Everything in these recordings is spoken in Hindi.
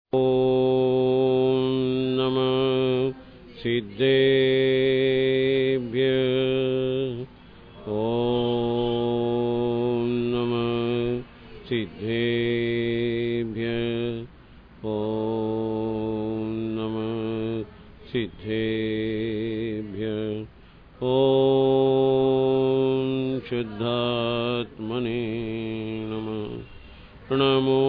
ॐ नमः सिद्धेभ्यः। ॐ नमः सिद्धेभ्यः। ॐ नमः सिद्धेभ्यः। ॐ शुद्धात्मने नमः। नमो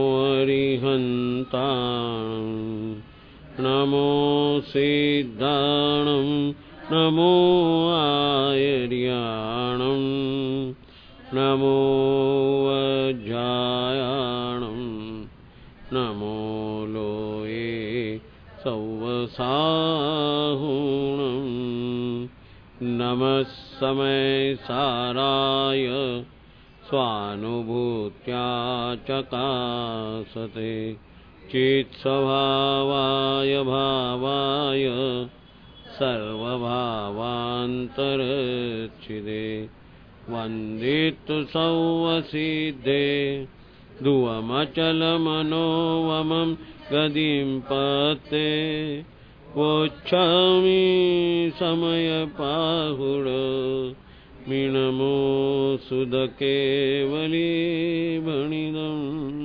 अरिहन्तां नमो सिद्धाणं नमो आयर्याणं नमो वज्रायाणं नमो लोये सौवसाहुणं नमः समयसाराय स्वानुभूत्या चकासते चित्स्वभावाय भावाय सर्वभावान्तरच्छिदे वन्दितु सौवसिद्धे ध्रुवमचलमनोवमं गतिं पते वोच्छामि समयपाहुड मीनमो सुधकेवली भणिदम्।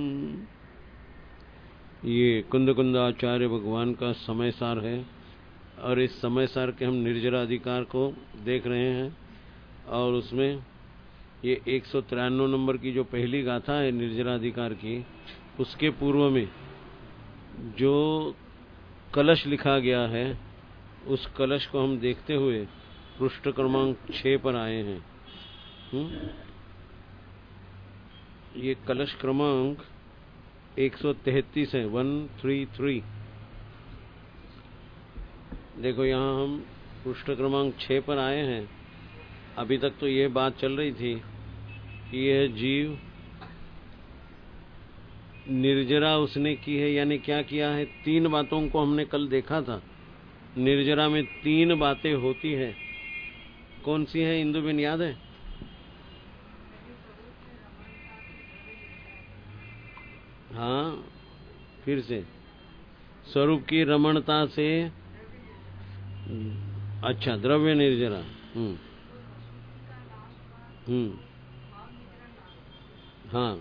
ये कुंद कुंदाचार्य भगवान का समय सार है और इस समय सार के हम निर्जरा अधिकार को देख रहे हैं। और उसमें ये 193 नंबर की जो पहली गाथा है निर्जरा अधिकार की, उसके पूर्व में जो कलश लिखा गया है उस कलश को हम देखते हुए पृष्ठ क्रमांक 6 पर आए हैं। ये कलश क्रमांक 133 है, 133। देखो यहाँ हम पृष्ठ क्रमांक 6 पर आए हैं। अभी तक तो ये बात चल रही थी कि यह जीव निर्जरा उसने की है, यानी क्या किया है। 3 बातों को हमने कल देखा था। निर्जरा में 3 बातें होती है। कौन सी है इंदुबिन, याद है? हाँ, फिर से स्वरूप की रमणता से, अच्छा, द्रव्य निर्जरा। हाँ,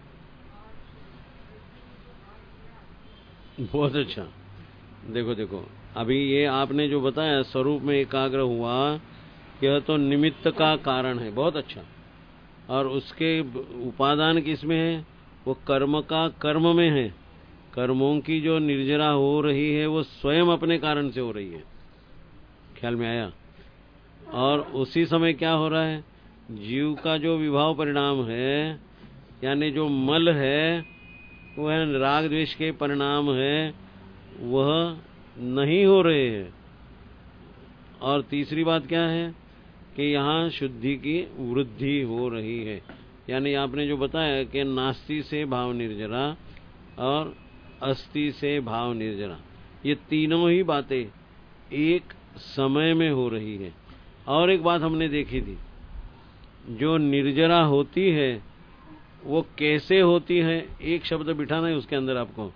बहुत अच्छा। देखो अभी ये आपने जो बताया स्वरूप में एकाग्र हुआ, यह तो निमित्त का कारण है। बहुत अच्छा। और उसके उपादान किसमें है? वो कर्म का कर्म में है। कर्मों की जो निर्जरा हो रही है वो स्वयं अपने कारण से हो रही है। ख्याल में आया? और उसी समय क्या हो रहा है? जीव का जो विभाव परिणाम है, यानी जो मल है, वह राग द्वेष के परिणाम है, वह नहीं हो रहे हैं। और तीसरी बात क्या है कि यहाँ शुद्धि की वृद्धि हो रही है। यानी आपने जो बताया कि नास्ति से भाव निर्जरा और अस्ति से भाव निर्जरा, ये तीनों ही बातें एक समय में हो रही है। और एक बात हमने देखी थी, जो निर्जरा होती है वो कैसे होती है, एक शब्द बिठाना है उसके अंदर आपको।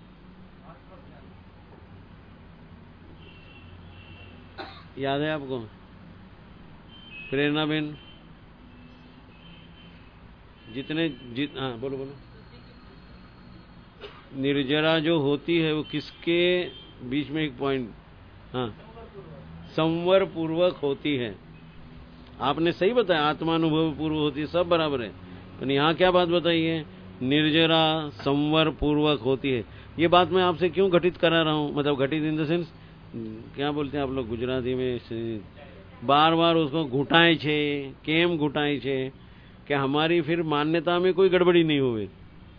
याद है आपको? प्रेरणा बेन, हाँ बोलो। निर्जरा जो होती है वो किसके बीच में, एक पॉइंट, हाँ, संवर पूर्वक होती है। आपने सही बताया, आत्मानुभव पूर्व होती है, सब बराबर है। तो यहाँ क्या बात बताई है? निर्जरा संवर पूर्वक होती है। ये बात मैं आपसे क्यों घटित करा रहा हूँ, मतलब घटित इन द सेंस, क्या बोलते हैं आप लोग गुजराती में, बार बार उसको घुटाए छे, केम घुटाए छे, कि हमारी फिर मान्यता में कोई गड़बड़ी नहीं हुई।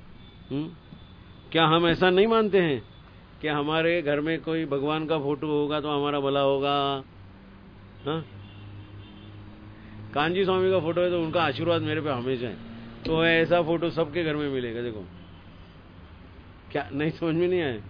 क्या हम ऐसा नहीं मानते हैं कि हमारे घर में कोई भगवान का फोटो होगा तो हमारा भला होगा? हाँ, कांजी स्वामी का फोटो है तो उनका आशीर्वाद मेरे पे हमेशा है। तो ऐसा फोटो सबके घर में मिलेगा। देखो, क्या नहीं समझ में नहीं आया?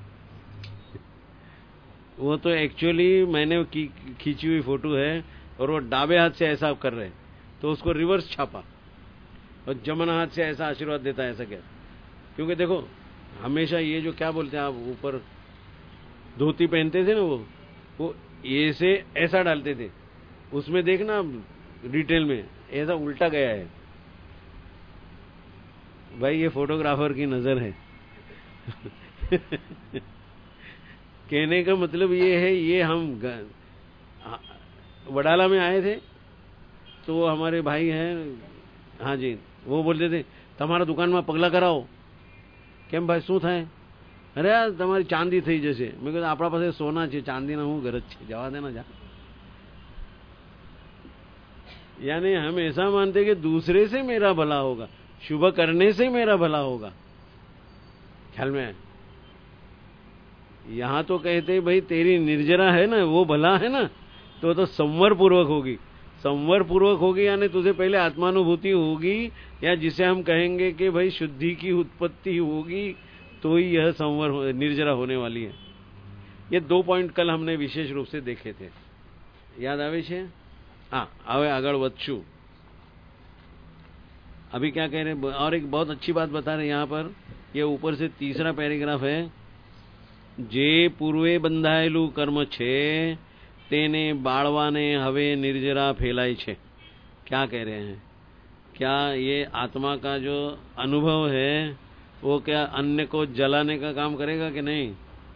वो तो एक्चुअली मैंने खींची हुई फोटो है और वो डाबे हाथ से ऐसा कर रहे हैं, तो उसको रिवर्स छापा और जमन हाथ से ऐसा आशीर्वाद देता है। ऐसा क्या? क्योंकि देखो, हमेशा ये जो क्या बोलते हैं आप, ऊपर धोती पहनते थे ना, वो ये से ऐसा डालते थे, उसमें देखना डिटेल में ऐसा उल्टा गया है। भाई ये फोटोग्राफर की नजर है। कहने का मतलब ये है, ये हम वडाला में आए थे तो हमारे भाई हैं, हाँ जी, वो बोलते थे તમારા દુકાનમાં પગલા કરાવો। કેમ ભાઈ શું થાય? અરે આ તમારી ચાંદી થઈ જશે। મેં કીધું આપણા પાસે સોના છે, ચાંદીના હું ગરજ છે, જવા દેना जा। यानी हम ऐसा मानते कि दूसरे से मेरा भला होगा, शुभ करने से मेरा भला होगा। ख्याल में है? यहां तो कहते भाई तेरी निर्जरा है ना, वो भला है ना, तो संवर पूर्वक होगी। संवर पूर्वक होगी यानी तुझे पहले आत्मानुभूति होगी, या जिसे हम कहेंगे कि भाई शुद्धि की उत्पत्ति होगी, तो ही यह संवर निर्जरा होने वाली है। ये 2 पॉइंट कल हमने विशेष रूप से देखे थे, याद आवे छे? हाँ, आवे आगळ वधशु। अभी क्या कह रहे हैं, और एक बहुत अच्छी बात बता रहे हैं यहाँ पर, ये ऊपर से तीसरा पैराग्राफ है। जे पूर्वे बंधाયેલું कर्म छे તેને બાળવાને હવે निर्जरा ફેલાય છે। क्या कह रहे हैं? क्या ये आत्मा का जो अनुभव है वो क्या अन्य को जलाने का काम करेगा कि नहीं?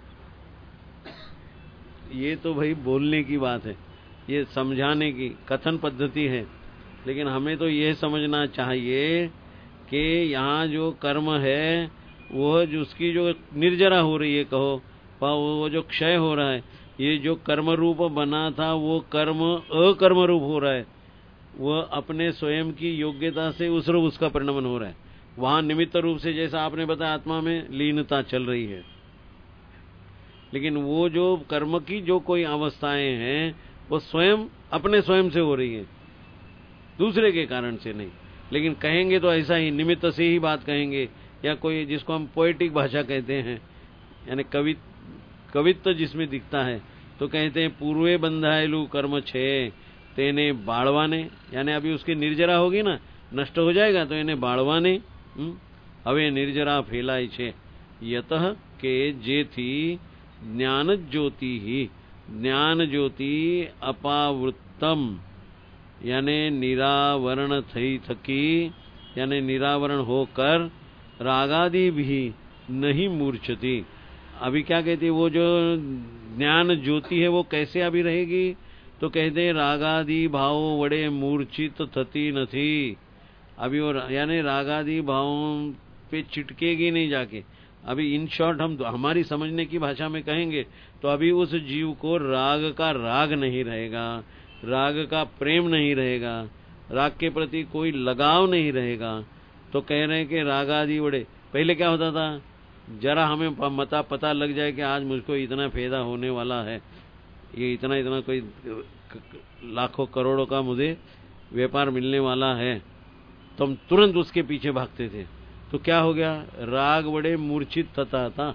ये तो भाई बोलने की बात है, ये समझाने की कथन पद्धति है, लेकिन हमें तो ये समझना चाहिए कि यहाँ जो कर्म है वो जो उसकी जो निर्जरा हो रही है, कहो वो जो क्षय हो रहा है, ये जो कर्म रूप बना था वो कर्म अकर्म रूप हो रहा है, वह अपने स्वयं की योग्यता से उसका परिणमन हो रहा है। वहां निमित्त रूप से जैसा आपने बताया आत्मा में लीनता चल रही है, लेकिन वो जो कर्म की जो कोई अवस्थाएं हैं वो स्वयं अपने स्वयं से हो रही है, दूसरे के कारण से नहीं। लेकिन कहेंगे तो ऐसा ही निमित्त से ही बात कहेंगे, या कोई जिसको हम पोएटिक भाषा कहते हैं, यानी कवित्व जिसमें दिखता है, तो कहते हैं पूर्वे बंधाયેલું कर्म छे तेने बाळवाने, यानी अभी उसकी निर्जरा होगी ना, नष्ट हो जाएगा तो इन्हें बाळवाने હવે निर्जरा फैलाय छे। यतः के जेथी ज्ञान ज्योति ही, ज्ञान ज्योति अपावृत्तम यानी निरावरण थई थकी, यानी निरावरण होकर रागादि भी नहीं मूर्छती। अभी क्या कहती है, वो जो ज्ञान ज्योति है वो कैसे अभी रहेगी? तो कहते हैं रागादि भाव वड़े मूर्छित थती नहीं। अभी वो यानी रागादि भावों पे चिटकेगी नहीं जाके। अभी इन शॉर्ट हम हमारी समझने की भाषा में कहेंगे तो अभी उस जीव को राग का राग नहीं रहेगा, राग का प्रेम नहीं रहेगा, राग के प्रति कोई लगाव नहीं रहेगा। तो कह रहे हैं कि रागादि वड़े, पहले क्या होता था, जरा हमें पता लग जाए कि आज मुझको इतना फायदा होने वाला है, ये इतना इतना कोई लाखों करोड़ों का मुझे व्यापार मिलने वाला है, तो हम तुरंत उसके पीछे भागते थे। तो क्या हो गया, राग बड़े मूर्छित था।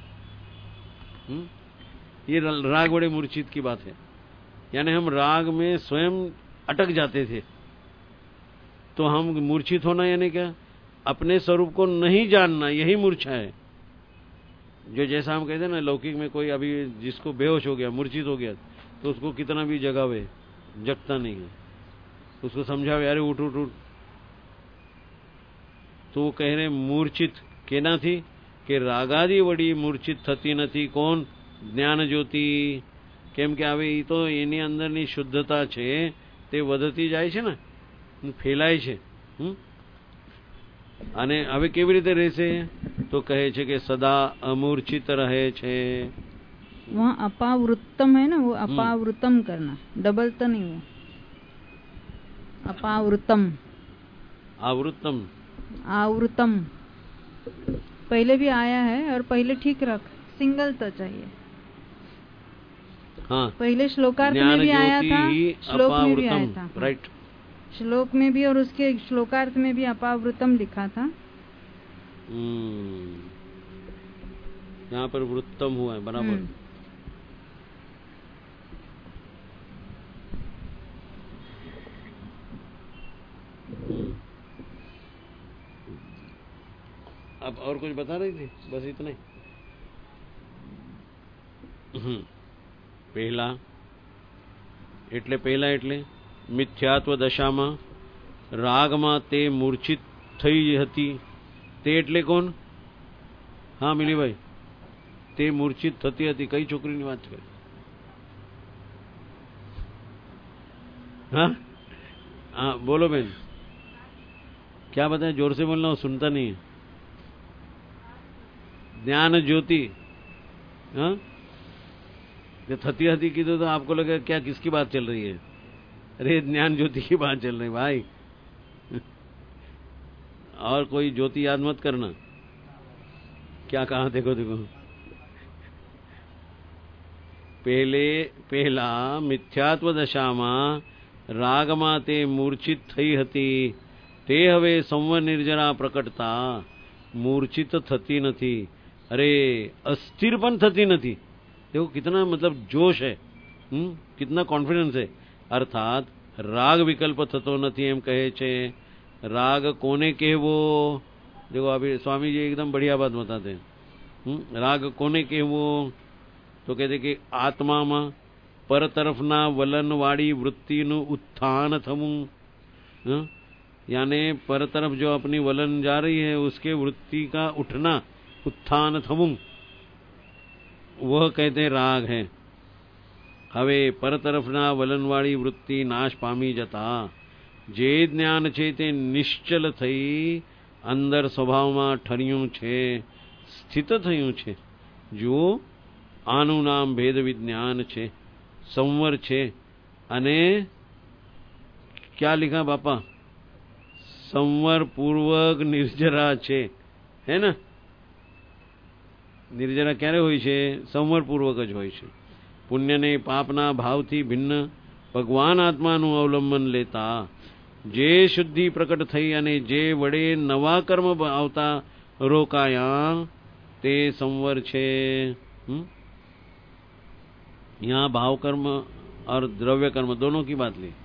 ये राग बड़े मूर्छित की बात है, यानी हम राग में स्वयं अटक जाते थे। तो हम मूर्छित होना यानी क्या, अपने स्वरूप को नहीं जानना, यही मूर्छा है। जो जैसा हम कहते हैं ना, लौकिक में कोई अभी जिसको बेहोश हो गया, मूर्छित हो गया, तो उसको कितना भी जगावे जगता नहीं है, उसको समझावे अरे उठ उठ उठ, तो वो कह रहे मूर्छित केना थी कि रागादी वड़ी मूर्छित थती नहीं। कौन? ज्ञान ज्योति। केम के आवे तो एनी अंदरनी शुद्धता छे ते વધતી જાય છે ને, ફેલાય છે। અને હવે કેવી રીતે રહેશે? તો કહે છે કે સદા અમૂર્છિત રહે છે। वहाँ अपावृत्तम है ना, वो अपावृतम करना, डबल तो नहीं, वो अपावृतम। आवृतम, आवृतम पहले भी आया है, और पहले ठीक रख, सिंगल तो चाहिए। हाँ, पहले श्लोकार्थ में भी आया था, श्लोक में भी आया था, राइट, श्लोक में भी और उसके श्लोकार्थ में भी अपावृतम लिखा था। यहाँ पर वृत्तम हुआ है, बराबर। अब और कुछ बता रही थी, बस इतने। પહેલા એટલે મિથ્યાત્વ દશામાં રાગમાં તે મૂર્છિત થઈ હતી, તે એટલે કોણ? હા મિલીભાઈ, તે મૂર્છિત થતી હતી, કઈ છોકરીની વાત કરે? हाँ हाँ बोलो बहन, क्या बताएं? जोर से बोलना, सुनता नहीं है। ज्ञान ज्योति। हाँ, ये थती हती की तो आपको लगे क्या, किसकी बात चल रही है? अरे ज्ञान ज्योति की बात चल रही भाई। और कोई ज्योति याद मत करना। क्या कहा? देखो देखो, પહેલા મિથ્યાત્વ દશામાં રાગમાં તે મૂર્છિત થઈ હતી, તે હવે સંવર નિર્જરા પ્રકટતા મૂર્છિત થતી નથી। अरे अस्थिर पण थती નથી। देखो कितना मतलब जोश है, कितना कॉन्फिडेंस है। अर्थात राग विकल्प थतो નથી એમ કહે છે। राग कोने કહેવો? देखो अभी स्वामी जी एकदम बढ़िया बात बताते हैं। राग कोने કહેવો? तो कहते कि आत्माમાં पर तरफना वलन वाड़ी वृत्तिનું उत्थान थमू। यानी पर तरफ जो अपनी वलन जा रही है उसके वृत्ति का उठना, उत्थान थमू, वह कहते राग है। હવે પર તરફના વલનવાળી વૃત્તિ નાશ પામી જતા જે જ્ઞાન છે તે નિશ્ચલ થઈ અંદર સ્વભાવમાં ઠર્યું છે, સ્થિત થયું છે। જો આનું નામ ભેદ વિજ્ઞાન છે, સંવર છે। અને क्या लिखा बापा? संवर पूर्वक निर्जरा છે, है ना? निर्जरा क्यारे होय छे? संवर पूर्वक ज होय छे। पुण्य ने पापना भावथी भिन्न भगवान आत्माનું અવલંબન લેતા જે શુદ્ધિ પ્રકટ થઈ અને જે વડે નવા કર્મ આવતા રોકાયા તે સંવર છે। यहाँ भाव कर्म और द्रव्य कर्म दोनों की बात ली।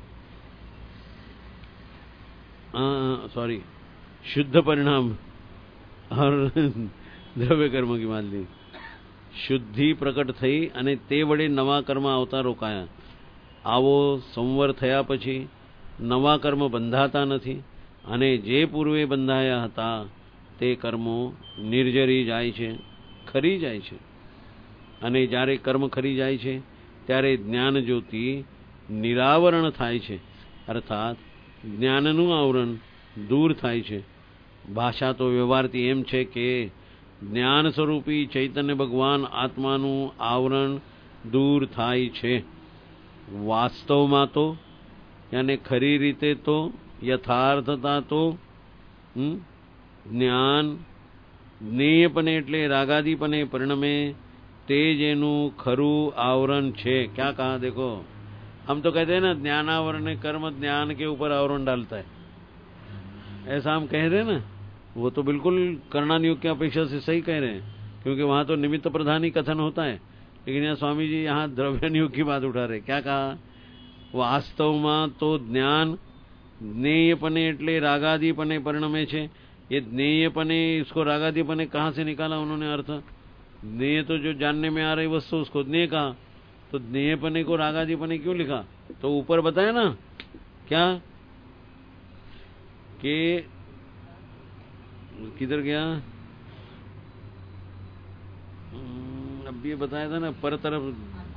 सॉरी, शुद्ध परिणाम और द्रव्य कर्म की बात ली। શુદ્ધિ પ્રકટ થઈ અને તે વડે નવા કર્મ આવતા રોકાયા। આવો સંવર થયા પછી નવા કર્મ બંધાતા નથી અને જે પૂર્વે બંધાયા હતા તે કર્મો નિર્જરી જાય છે, ખરી જાય છે। અને જ્યારે કર્મ ખરી જાય છે ત્યારે જ્ઞાન જ્યોતિ નિરાવરણ થાય છે, અર્થાત જ્ઞાનનું આવરણ દૂર થાય છે। ભાષા તો વ્યવહારથી એમ છે કે જ્ઞાન સ્વરૂપી ચૈતન્ય ભગવાન આત્માનું આવરણ દૂર થાય છે। વાસ્તવમાં તો यानी खरी रीते तो यथार्थता तो ज्ञान ज्ञेयपने एटले रागादीपने परिणमे ते जेनु खरू आवरण छे। क्या कहा? देखो, हम तो कहते हैं ना ज्ञानावरण कर्म ज्ञान के ऊपर आवरण डालता है, ऐसा हम कह रहे हैं ना। वो तो बिल्कुल कर्णानियोग की अपेक्षा से सही कह रहे हैं, क्योंकि वहां तो निमित्त प्रधानी कथन होता है, लेकिन यहाँ स्वामी जी यहाँ द्रव्यनियोग की बात उठा रहे। क्या कहा? वास्तवમાં तो ज्ञान ज्ञेयपने एटले रागादीपने परिणमे छे। ये ज्ञेयपने, इसको रागादीपने कहाँ से निकाला उन्होंने अर्थ? ज्ञेय तो जो जानने में आ रही वस्तु उसको ज्ञेय कहा, तो ज्ञेयपने को रागादीपने क्यों लिखा? तो ऊपर बताया ना क्या कि किधर गया? अब ये बताया था ना पर तरफ।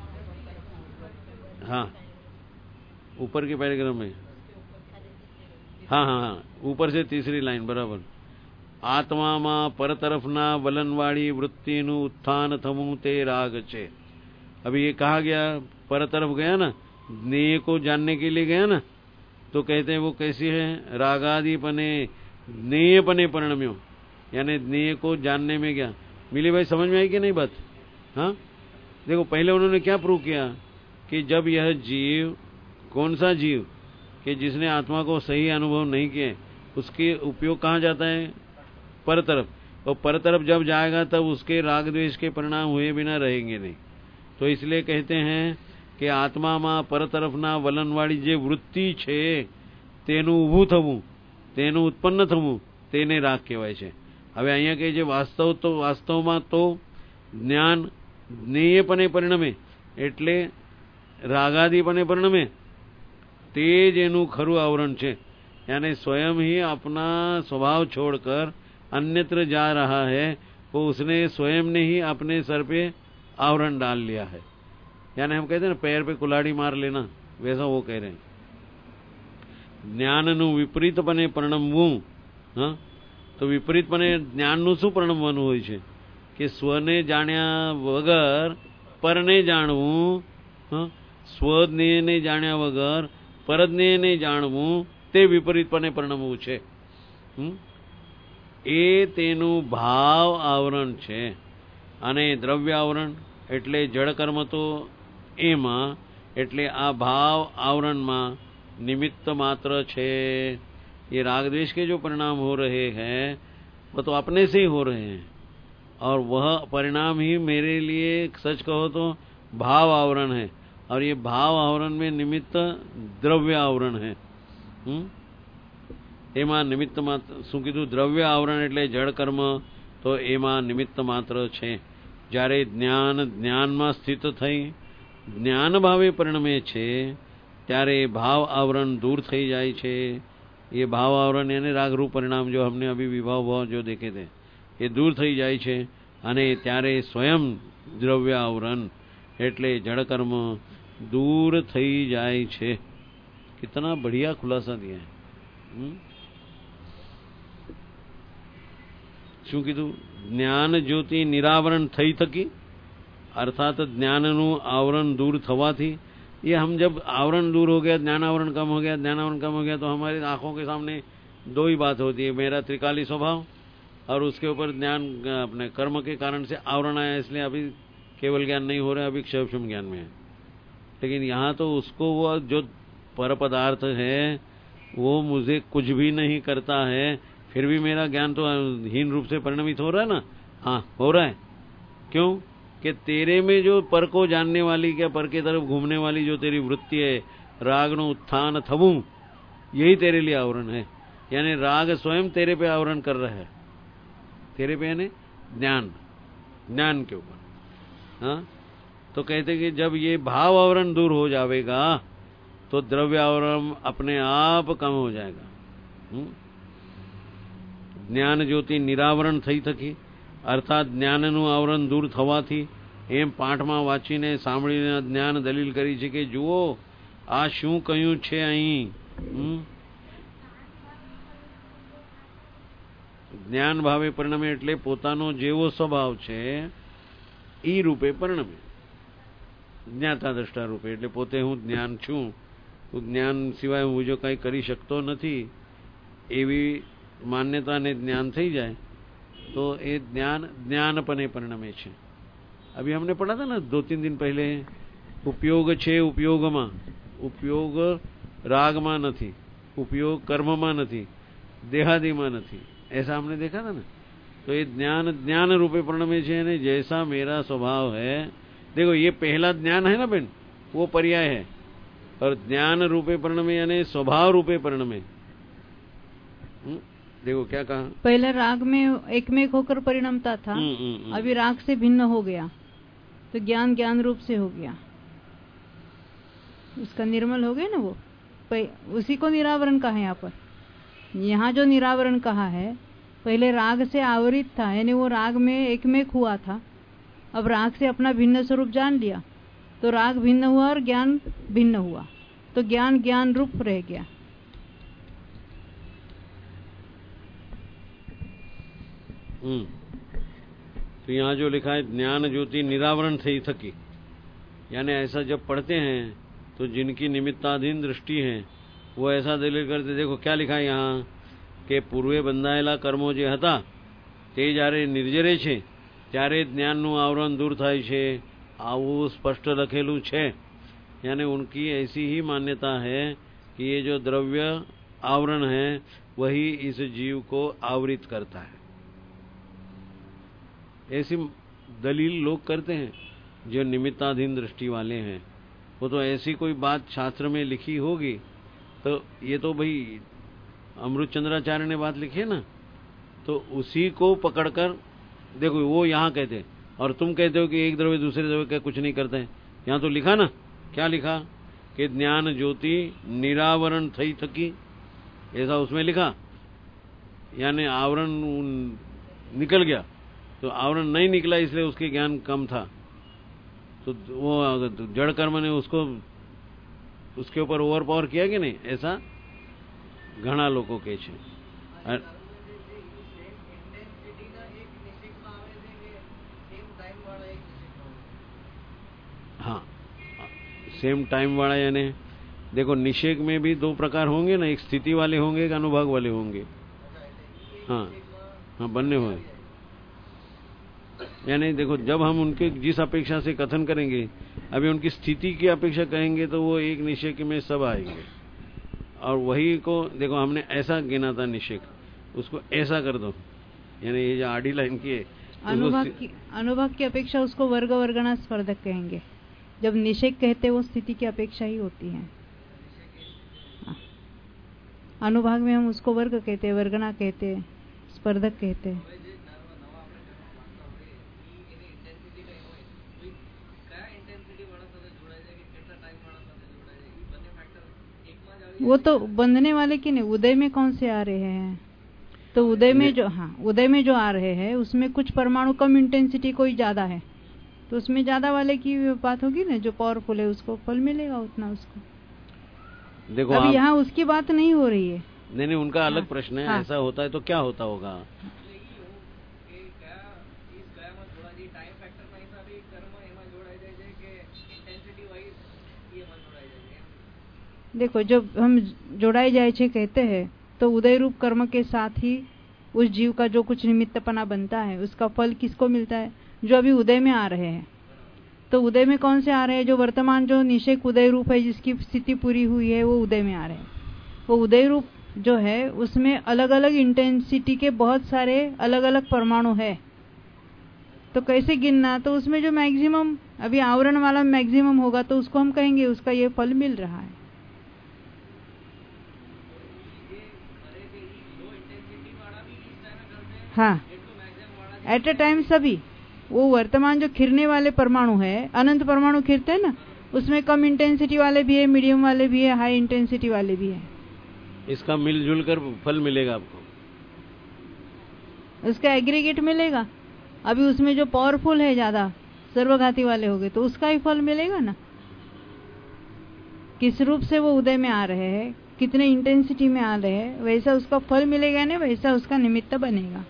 हाँ, ऊपर के पैराग्राफ में। हाँ हाँ हाँ, ऊपर से तीसरी लाइन बराबर। आत्माમાં પર તરફના વલનવાળી વૃત્તિનું ઉત્થાન થવું તે રાગ છે। अभी ये कहा गया पर तरफ गया ना, ज्ञेय को जानने के लिए गया ना, तो कहते हैं वो कैसी है? रागादीपने ज्ञेयपने परिणम्यो, यानी ज्ञेय को जानने में गया। मिली भाई, समझ में आई कि नहीं बात? हाँ, देखो पहले उन्होंने क्या प्रूव किया कि जब यह जीव, कौन सा जीव कि जिसने आत्मा को सही अनुभव नहीं किए, उसके उपयोग कहाँ जाता है? पर तरफ। और पर तरफ जब जाएगा तब उसके राग द्वेष के परिणाम हुए बिना रहेंगे नहीं। तो इसलिए कहते हैं कि आत्माમાં પર તરફના વલનવાળી જે વૃત્તિ છે તેનું ઊભું થવું, તેનું ઉત્પન્ન થવું, તેને રાગ કહેવાય છે। હવે અહીંયા કહે છે વાસ્તવમાં તો જ્ઞાન જ્ઞેયપણે પરિણમે, એટલે रागादिपने परिणमे, ते जेनु खरु आवरण छे। यानी स्वयं ही अपना स्वभाव छोड़कर अन्यत्र जा रहा है, वो उसने स्वयं ने ही अपने सर पे आवरण डाल लिया है। यानी हम कहते हैं ना पैर पे कुल्हाड़ी मार लेना, वैसा वो कह रहे हैं। જ્ઞાનનું વિપરીતપણે પરિણમવું, હા, તો વિપરીતપણે જ્ઞાનનું શું પરિણમવાનું હોય છે કે સ્વને જાણ્યા વગર પરને જાણવું, હા, સ્વજ્ઞેયને જાણ્યા વગર પરજ્ઞેયને જાણવું, તે વિપરીતપણે પરિણમવું છે। એ તેનું ભાવ આવરણ છે। અને દ્રવ્ય આવરણ એટલે જળ કર્મ તો એમાં, એટલે આ ભાव आवरणમાં निमित्त मात्र छे। ये राग द्वेष के जो परिणाम हो रहे हैं वो तो अपने से ही हो रहे हैं, और वह परिणाम ही मेरे लिए सच कहो तो भाव आवरण है, और ये भाव आवरण में निमित्त द्रव्य आवरण है। एमा निमित्त मात्र શું કીધું? દ્રવ્ય આવરણ એટલે જળ કર્મ, તો એમાં નિમિત્ત માત્ર છે। જ્યારે જ્ઞાન જ્ઞાનમાં સ્થિત થઈ જ્ઞાન ભાવે પરિણમે છે, ત્યારે भाव आवरण दूर થઈ જાય છે। ये भाव आवरण यानी राग रूप परिणाम जो हमने अभी विभाव भाव जो देखे थे, ये दूर થઈ જાય છે, અને ત્યારે स्वयं द्रव्य आवरण એટલે जड़ कर्म दूर થઈ જાય છે। कितना बढ़िया खुलासा दिया है। શું કીધું? જ્ઞાન જ્યોતિ નિરાવરણ થઈ થકી, अर्थात ज्ञानનું आवरण दूर થવાથી। ये हम जब आवरण दूर हो गया, ज्ञान आवरण कम हो गया, ज्ञान आवरण कम हो गया, तो हमारी आंखों के सामने दो ही बात होती है, मेरा त्रिकाली स्वभाव, और उसके ऊपर ज्ञान अपने कर्म के कारण से आवरण आया, इसलिए अभी केवल ज्ञान नहीं हो रहा है, अभी क्षयक्षम ज्ञान में है। लेकिन यहाँ तो उसको वो जो पर पदार्थ है वो मुझे कुछ भी नहीं करता है, फिर भी मेरा ज्ञान तो हीन रूप से परिणमित हो रहा है ना। हाँ, हो रहा है। क्यों? कि तेरे में जो पर को जानने वाली, क्या पर के तरफ घूमने वाली जो तेरी वृत्ति है, राग नो उत्थान थवू, यही तेरे लिए आवरण है। यानी राग स्वयं तेरे पे आवरण कर रहा है, तेरे पे यानी ज्ञान के ऊपर। हाँ, तो कहते कि जब ये भाव आवरण दूर हो जाएगा तो द्रव्य आवरण अपने आप कम हो जाएगा। ज्ञान ज्योति निरावरण થઈ થકી, अर्थात જ્ઞાનનું આવરણ દૂર થવાથી। એમ પાઠમાં વાંચીને સાંભળીને જ્ઞાન દલીલ કરી છે કે જુઓ આ શું કહ્યું છે અહીં। જ્ઞાન ભાવે પરિણમે એટલે પોતાનો જેવો સ્વભાવ છે એ રૂપે પરિણમે, જ્ઞાતા દ્રષ્ટા રૂપે। એટલે પોતે હું જ્ઞાન છું, હું જ્ઞાન સિવાય હું જો કંઈ કરી શકતો નથી એવી માન્યતાને જ્ઞાન થઈ જાય तो ये ज्ञान ज्ञानपने परिणमे छे। अभी हमने पढ़ा था ना 2-3 दिन पहले, उपयोग छे उपयोगमा, उपयोग रागमा नहीं, उपयोग कर्ममा नहीं, देहादिमा नहीं, ऐसा हमने देखा था ना। तो ये ज्ञान ज्ञान रूपे परिणमे छे, ने जैसा मेरा स्वभाव है। देखो ये पहला ज्ञान है ना बहन, वो पर्याय है, और ज्ञान रूपे परिणमे यानी स्वभाव रूपे परिणमे। देखो क्या कहा? पहले राग में एक में होकर परिणमता था, अभी राग से भिन्न हो गया, तो ज्ञान ज्ञान रूप से हो गया, उसका निर्मल हो गया ना वो। उसी को निरावरण कहा है यहाँ पर। यहाँ जो निरावरण कहा है, पहले राग से आवरित था, यानी वो राग में एक में हुआ था, अब राग से अपना भिन्न स्वरूप जान लिया, तो राग भिन्न हुआ और ज्ञान भिन्न हुआ, तो ज्ञान ज्ञान रूप रह गया। तो यहाँ जो लिखा है ज्ञान ज्योति निरावरण થઈ થકી, यानी ऐसा जब पढ़ते हैं तो जिनकी निमित्ताधीन दृष्टि है वो ऐसा दलील करते। देखो क्या लिखा है यहाँ કે પૂર્વે બંધાયેલા કર્મો જે હતા તે જ્યારે નિર્જરે છે ત્યારે જ્ઞાનનું આવરણ दूर થાય છે, આવું સ્પષ્ટ લખેલું છે। यानी उनकी ऐसी ही मान्यता है कि ये जो द्रव्य आवरण है वही इस जीव को आवृत करता है। ऐसी दलील लोग करते हैं जो निमित्ताधीन दृष्टि वाले हैं। वो तो ऐसी कोई बात शास्त्र में लिखी होगी, तो ये तो भाई अमृत चंद्राचार्य ने बात लिखी है ना, तो उसी को पकड़कर देखो, वो यहाँ कहते हैं और तुम कहते हो कि एक द्रव्य दूसरे द्रव्य का कुछ नहीं करते हैं। यहाँ तो लिखा ना, क्या लिखा कि ज्ञान ज्योति निरावरण थई थकी, ऐसा उसमें लिखा, यानी आवरण निकल गया, तो आवरण नहीं निकला इसलिए उसके ज्ञान कम था। तो वो जड़ कर्म ने उसको उसके ऊपर ओवर पावर किया कि नहीं, ऐसा घना लोगों के छे। हाँ, सेम टाइम वाला, यानी देखो निषेक में भी दो प्रकार होंगे ना, एक स्थिति वाले होंगे, एक अनुभाग वाले होंगे। हाँ हाँ, बनने हुए, यानी देखो जब हम उनके जिस अपेक्षा से कथन करेंगे, अभी उनकी स्थिति की अपेक्षा कहेंगे तो वो एक निषेक में सब आएंगे, और वही को देखो हमने ऐसा गिना था निषेक, उसको ऐसा कर दो, यानी ये जो आड़ी लाइन की है, अनुभाग की अपेक्षा उसको वर्ग वर्गना स्पर्धक कहेंगे। जब निषेक कहते वो स्थिति की अपेक्षा ही होती है। अनुभाग में हम उसको वर्ग कहते हैं, वर्गना कहते हैं, स्पर्धक कहते हैं। वो तो बंधने वाले की नहीं, उदय में कौन से आ रहे हैं, तो उदय में जो, हाँ उदय में जो आ रहे हैं उसमें कुछ परमाणु कम इंटेंसिटी कोई ज्यादा है, तो उसमें ज्यादा वाले की बात होगी ना, जो पावरफुल है उसको फल मिलेगा उतना उसको। देखो अभी यहाँ उसकी बात नहीं हो रही है। नहीं, उनका अलग प्रश्न है। ऐसा होता है तो क्या होता होगा? देखो जब हम जोड़ाई जाए छे कहते हैं तो उदय रूप कर्म के साथ ही उस जीव का जो कुछ निमित्तपना बनता है उसका फल किसको मिलता है? जो अभी उदय में आ रहे हैं। तो उदय में कौन से आ रहे हैं? जो वर्तमान जो निषेक उदय रूप है, जिसकी स्थिति पूरी हुई है, वो उदय में आ रहे हैं। वो उदय रूप जो है उसमें अलग अलग इंटेंसिटी के बहुत सारे अलग अलग परमाणु है। तो कैसे गिनना? तो उसमें जो मैक्सिमम अभी आवरण वाला मैक्सिमम होगा तो उसको हम कहेंगे उसका ये फल मिल रहा है। हाँ, एट अ टाइम सभी। वो वर्तमान जो खिरने वाले परमाणु है, अनंत परमाणु खिरते हैं ना, उसमें कम इंटेंसिटी वाले भी है, मीडियम वाले भी है, हाई इंटेंसिटी वाले भी है। इसका मिलजुल कर फल मिलेगा आपको, उसका एग्रीगेट मिलेगा। अभी उसमें जो पावरफुल है ज्यादा, सर्वघाती वाले हो गए, तो उसका ही फल मिलेगा ना। किस रूप से वो उदय में आ रहे हैं, कितने इंटेंसिटी में आ रहे हैं, वैसा उसका फल मिलेगा ना, वैसा उसका निमित्त बनेगा।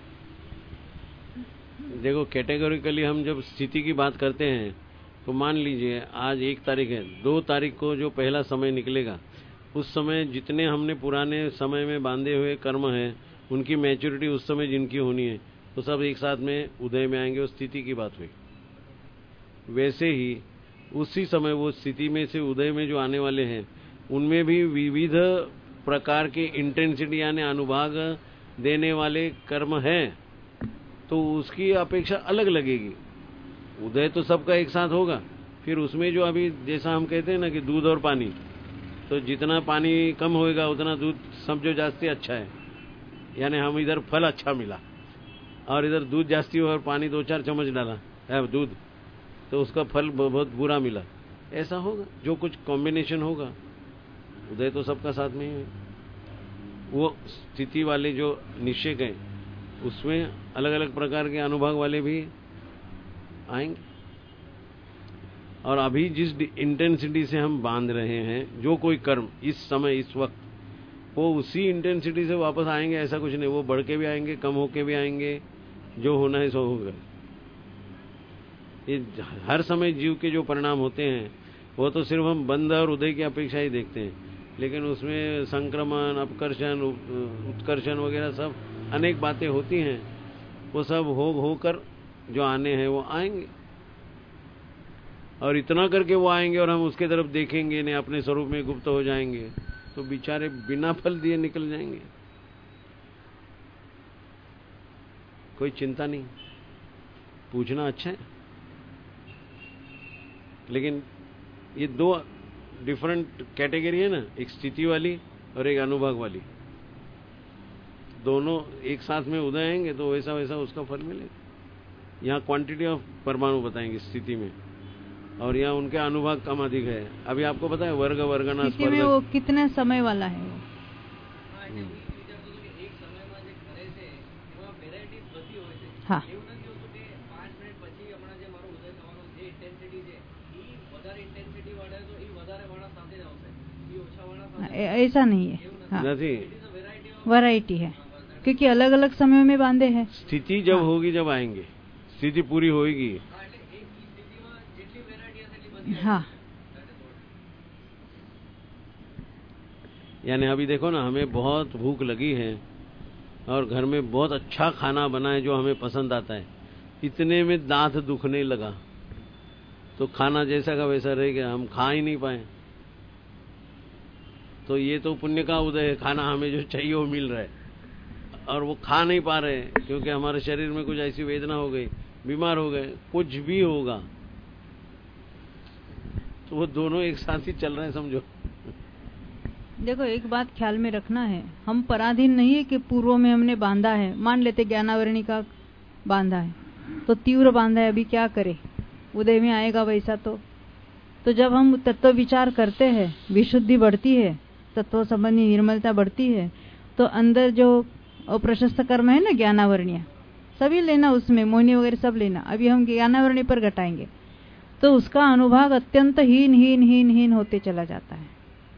देखो कैटेगोरिकली हम जब स्थिति की बात करते हैं तो मान लीजिए आज 1 तारीख है, 2 तारीख को जो पहला समय निकलेगा, उस समय जितने हमने पुराने समय में बांधे हुए कर्म हैं उनकी मैच्योरिटी उस समय जिनकी होनी है तो सब एक साथ में उदय में आएंगे। उस स्थिति की बात हुई। वैसे ही उसी समय वो स्थिति में से उदय में जो आने वाले हैं उनमें भी विविध प्रकार के इंटेंसिटी यानी अनुभाग देने वाले कर्म हैं, तो उसकी अपेक्षा अलग लगेगी। उदय तो सबका एक साथ होगा। फिर उसमें जो अभी जैसा हम कहते हैं ना कि दूध और पानी, तो जितना पानी कम होएगा उतना दूध समझो जास्ती अच्छा है, यानी हम इधर फल अच्छा मिला, और इधर दूध जास्ती हो और पानी 2-4 चम्मच डाला है दूध, तो उसका फल बहुत बुरा मिला। ऐसा होगा जो कुछ कॉम्बिनेशन होगा। उदय तो सबका साथ में ही है। वो स्थिति वाले जो निश्चय हैं उसमें अलग अलग प्रकार के अनुभाग वाले भी आएंगे। और अभी जिस इंटेंसिटी से हम बांध रहे हैं जो कोई कर्म इस समय इस वक्त, वो उसी इंटेंसिटी से वापस आएंगे, ऐसा कुछ नहीं। वो बढ़ के भी आएंगे, कम होके भी आएंगे, जो होना है सो होगा। ये हर समय जीव के जो परिणाम होते हैं वो तो सिर्फ हम बंध और उदय की अपेक्षा ही देखते हैं, लेकिन उसमें संक्रमण, अपकर्षण, उत्कर्षण वगैरह सब अनेक बातें होती हैं। वो सब होकर जो आने हैं वो आएंगे, और इतना करके वो आएंगे और हम उसके तरफ देखेंगे नहीं, अपने स्वरूप में गुप्त हो जाएंगे, तो बेचारे बिना फल दिए निकल जाएंगे। कोई चिंता नहीं, पूछना अच्छा है। लेकिन ये 2 डिफरेंट कैटेगरी है ना, एक स्थिति वाली और एक अनुभाग वाली। दोनों एक साथ में उदय आएंगे तो वैसा वैसा उसका फल मिलेगा। यहाँ क्वांटिटी ऑफ परमाणु बताएंगे स्थिति में, और यहाँ उनके अनुभाग कम अधिक है। अभी आपको पता है वर्ग वर्गना स्थिति में वो कितने समय वाला है वो? हाँ, ऐसा नहीं है। हाँ, वैरायटी है, क्योंकि अलग अलग समयों में बांधे हैं। स्थिति जब होगी, जब आएंगे, स्थिति पूरी होगी। हाँ, यानी अभी देखो ना, हमें बहुत भूख लगी है और घर में बहुत अच्छा खाना बना है जो हमें पसंद आता है, इतने में दांत दुखने लगा तो खाना जैसा का वैसा रह गया, हम खा ही नहीं पाए। तो ये तो पुण्य का उदय है, खाना हमें जो चाहिए वो मिल रहा है और वो खा नहीं पा रहे क्योंकि हमारे शरीर में कुछ ऐसी वेदना हो गई, बीमार हो गए, कुछ भी होगा तो वो दोनों एक साथ ही चल रहे हैं, समझो। देखो, एक बात ख्याल में रखना है, हम पराधीन नहीं है कि पूर्व में हमने बांधा है, मान लेते ज्ञानावरणी का बांधा है तो तीव्र बांधा है, अभी क्या करे, उदय में आएगा वैसा। तो जब हम तत्व विचार करते हैं, विशुद्धि बढ़ती है, तत्व संबंधी निर्मलता बढ़ती है, तो अंदर जो अप्रशस्त कर्म है ना, ज्ञानावरणीय सभी लेना, उसमें मोहिनी वगैरह सब लेना, अभी हम ज्ञानावरणी पर घटाएंगे तो उसका अनुभाग अत्यंत हीन हीन हीन हीन होते चला जाता है।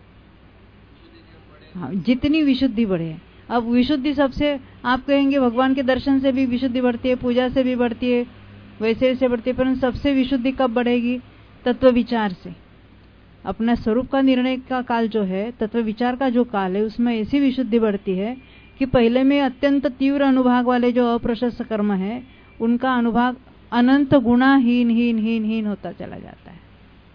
हाँ, जितनी विशुद्धि बढ़े। अब विशुद्धि सबसे, आप कहेंगे भगवान के दर्शन से भी विशुद्धि बढ़ती है, पूजा से भी बढ़ती है, वैसे वैसे बढ़ती है, परंतु सबसे विशुद्धि कब बढ़ेगी? तत्व विचार से। अपना स्वरूप का निर्णय का काल जो है, तत्व विचार का जो काल है, उसमें ऐसी विशुद्धि बढ़ती है कि पहले में अत्यंत तीव्र अनुभाग वाले जो अप्रशस्त कर्म है, उनका अनुभाग अनंत गुणा हीन हीन हीन हीन होता चला जाता है।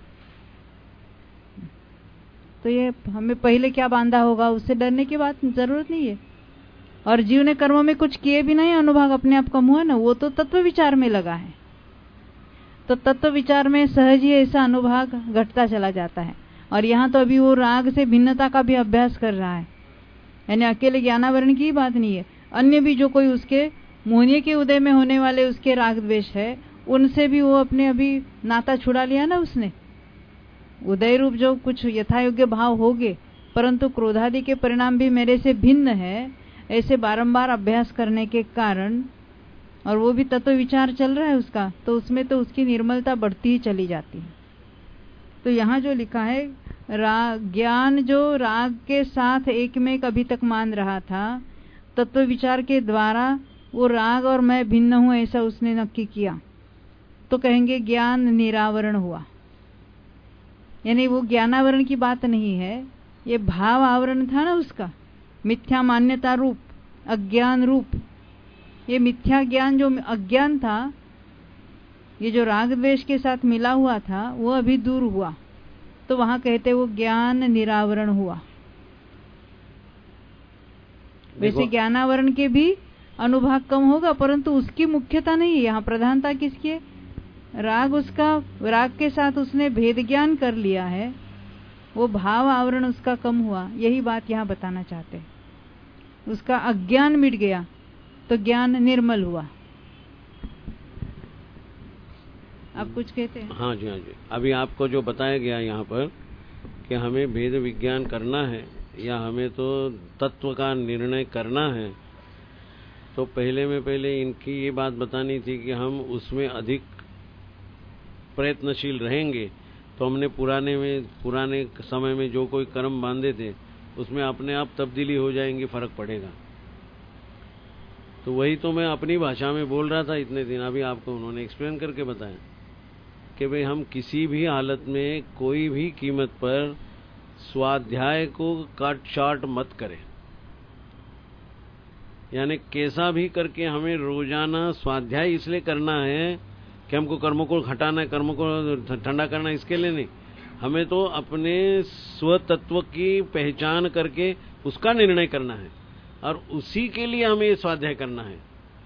तो ये हमें पहले क्या बांधा होगा उससे डरने की बात जरूरत नहीं है। और जीव ने कर्मों में कुछ किए भी नहीं, अनुभाग अपने आप कम हुआ ना, वो तो तत्व विचार में लगा है। तो तत्व विचार में सहज ही ऐसा अनुभाग घटता चला जाता है। और यहाँ तो अभी वो राग से भिन्नता का भी अभ्यास कर रहा है, यानी अकेले ज्ञानावरण की बात नहीं है, अन्य भी जो कोई उसके मोहनीय के उदय में होने वाले उसके राग द्वेष है, उनसे भी वो अपने अभी नाता छुड़ा लिया ना उसने। उदय रूप जो कुछ यथायोग्य भाव होगे, परंतु क्रोधादि के परिणाम भी मेरे से भिन्न है, ऐसे बारंबार अभ्यास करने के कारण, और वो भी तत्व विचार चल रहा है उसका, तो उसमें तो उसकी निर्मलता बढ़ती ही चली जाती है। तो यहाँ जो लिखा है, ज्ञान जो राग के साथ एक में अभी तक मान रहा था, तत्व विचार के द्वारा वो राग और मैं भिन्न हूं ऐसा उसने नक्की किया, तो कहेंगे ज्ञान निरावरण हुआ। यानी वो ज्ञानावरण की बात नहीं है, ये भाव आवरण था ना उसका, मिथ्या मान्यता रूप, अज्ञान रूप। ये मिथ्या ज्ञान जो अज्ञान था, ये जो राग द्वेष के साथ मिला हुआ था, वो अभी दूर हुआ, तो वहां कहते वो ज्ञान निरावरण हुआ। वैसे ज्ञानावरण के भी अनुभाग कम होगा, परंतु उसकी मुख्यता नहीं है, यहाँ प्रधानता किसकी है? राग, उसका राग के साथ उसने भेद ज्ञान कर लिया है, वो भाव आवरण उसका कम हुआ, यही बात यहाँ बताना चाहते हैं। उसका अज्ञान मिट गया तो ज्ञान निर्मल हुआ। आप कुछ कहते हैं? हाँ जी, हाँ जी। अभी आपको जो बताया गया यहाँ पर कि हमें भेद विज्ञान करना है या हमें तो तत्व का निर्णय करना है, तो पहले इनकी ये बात बतानी थी कि हम उसमें अधिक प्रयत्नशील रहेंगे तो हमने पुराने समय में जो कोई कर्म बांधे थे उसमें अपने आप तब्दीली हो जाएंगी, फर्क पड़ेगा। तो वही तो मैं अपनी भाषा में बोल रहा था इतने दिन, अभी आपको उन्होंने एक्सप्लेन करके बताया कि भाई हम किसी भी हालत में कोई भी कीमत पर स्वाध्याय को कट शॉर्ट मत करें। यानी कैसा भी करके हमें रोजाना स्वाध्याय इसलिए करना है कि हमको कर्मों को घटाना है, कर्मों को ठंडा करना है, इसके लिए नहीं। हमें तो अपने स्वतत्व की पहचान करके उसका निर्णय करना है और उसी के लिए हमें ये स्वाध्याय करना है।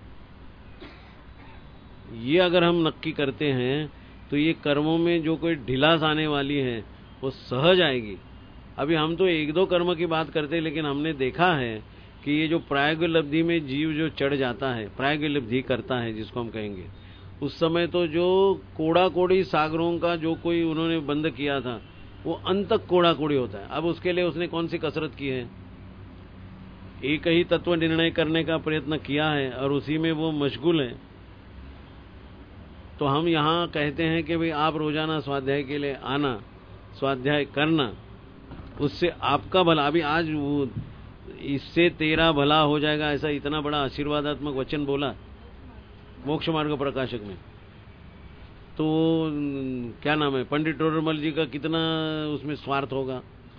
ये अगर हम नक्की करते हैं तो ये कर्मों में जो कोई ढिलास आने वाली है वो सहज आएगी। अभी हम तो एक दो कर्म की बात करते हैं, लेकिन हमने देखा है कि ये जो प्रायोगलब्धि में जीव जो चढ़ जाता है, प्रायोगलब्धि करता है जिसको हम कहेंगे, उस समय तो जो कोड़ा कोड़ी सागरों का जो कोई उन्होंने बंद किया था वो अंत तक कोड़ा कोड़ी होता है। अब उसके लिए उसने कौन सी कसरत की है? एक ही तत्व निर्णय करने का प्रयत्न किया है और उसी में वो मशगूल है। तो हम यहाँ कहते हैं कि भाई आप रोजाना स्वाध्याय के लिए आना, स्वाध्याय करना, उससे आपका भला। अभी आज वो इससे तेरा भला हो जाएगा, ऐसा इतना बड़ा आशीर्वादात्मक वचन बोला मोक्ष मार्ग प्रकाशक में। तो क्या नाम है, पंडित टोडरमल जी का कितना उसमें स्वार्थ होगा,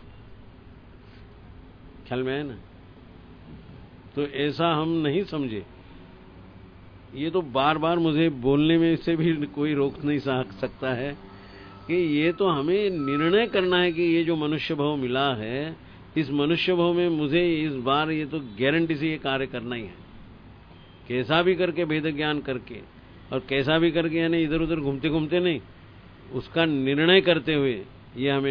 ख्याल में है ना? तो ऐसा हम नहीं समझे। ये तो बार बार मुझे बोलने में से भी कोई रोक नहीं सकता है कि ये तो हमें निर्णय करना है कि ये जो मनुष्य भाव मिला है, इस मनुष्य भाव में मुझे इस बार ये तो गारंटी से ये कार्य करना ही है, कैसा भी करके, भेद ज्ञान करके, और कैसा भी करके, यानी इधर उधर घूमते घूमते नहीं, उसका निर्णय करते हुए। ये हमें,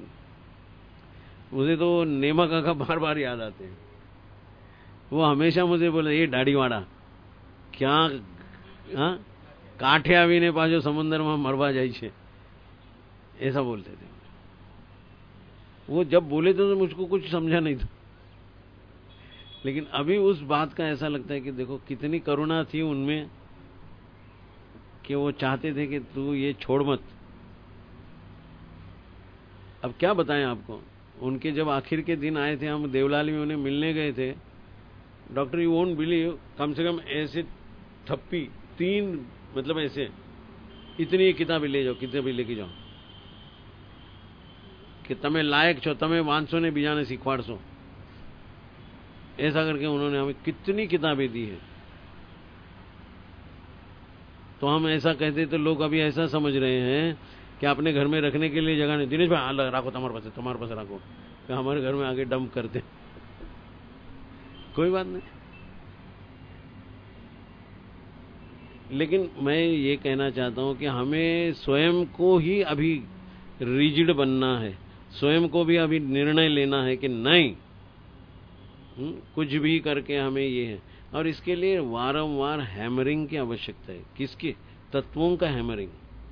मुझे तो नेमा काका बार बार याद आते हैं। वो हमेशा मुझे बोले, ये दाढ़ीवाड़ा क्या, हाँ, काठे आवीने पाछो समुद्र में मरवा जाए छे, ऐसा बोलते थे। वो जब बोले थे तो मुझको कुछ समझा नहीं था, लेकिन अभी उस बात का ऐसा लगता है कि देखो कितनी करुणा थी उनमें कि वो चाहते थे कि तू ये छोड़ मत। अब क्या बताएं आपको, उनके जब आखिर के दिन आए थे, हम देवलाली में उन्हें मिलने गए थे। डॉक्टर, यू वोंट बिलीव, कम से कम ऐसे थप्पी 3, मतलब ऐसे इतनी किताबें ले जाओ, किताबें लेके जाओ कि तमें लायक छो, तमें वांचो ने बीजाने सीखवाड़सो, ऐसा करके उन्होंने हमें कितनी किताबें दी है। तो हम ऐसा कहते तो लोग अभी ऐसा समझ रहे हैं कि अपने घर में रखने के लिए जगह नहीं। दिनेश भाई राखो, तुम्हारे पास राखो, कि हमारे घर में आगे डंप करते। कोई बात नहीं, लेकिन मैं ये कहना चाहता हूं कि हमें स्वयं को ही अभी रिजिड बनना है, स्वयं को भी अभी निर्णय लेना है कि नहीं, कुछ भी करके हमें ये है। और इसके लिए वारंवार हैमरिंग की आवश्यकता है। किसकी? तत्वों का हैमरिंग।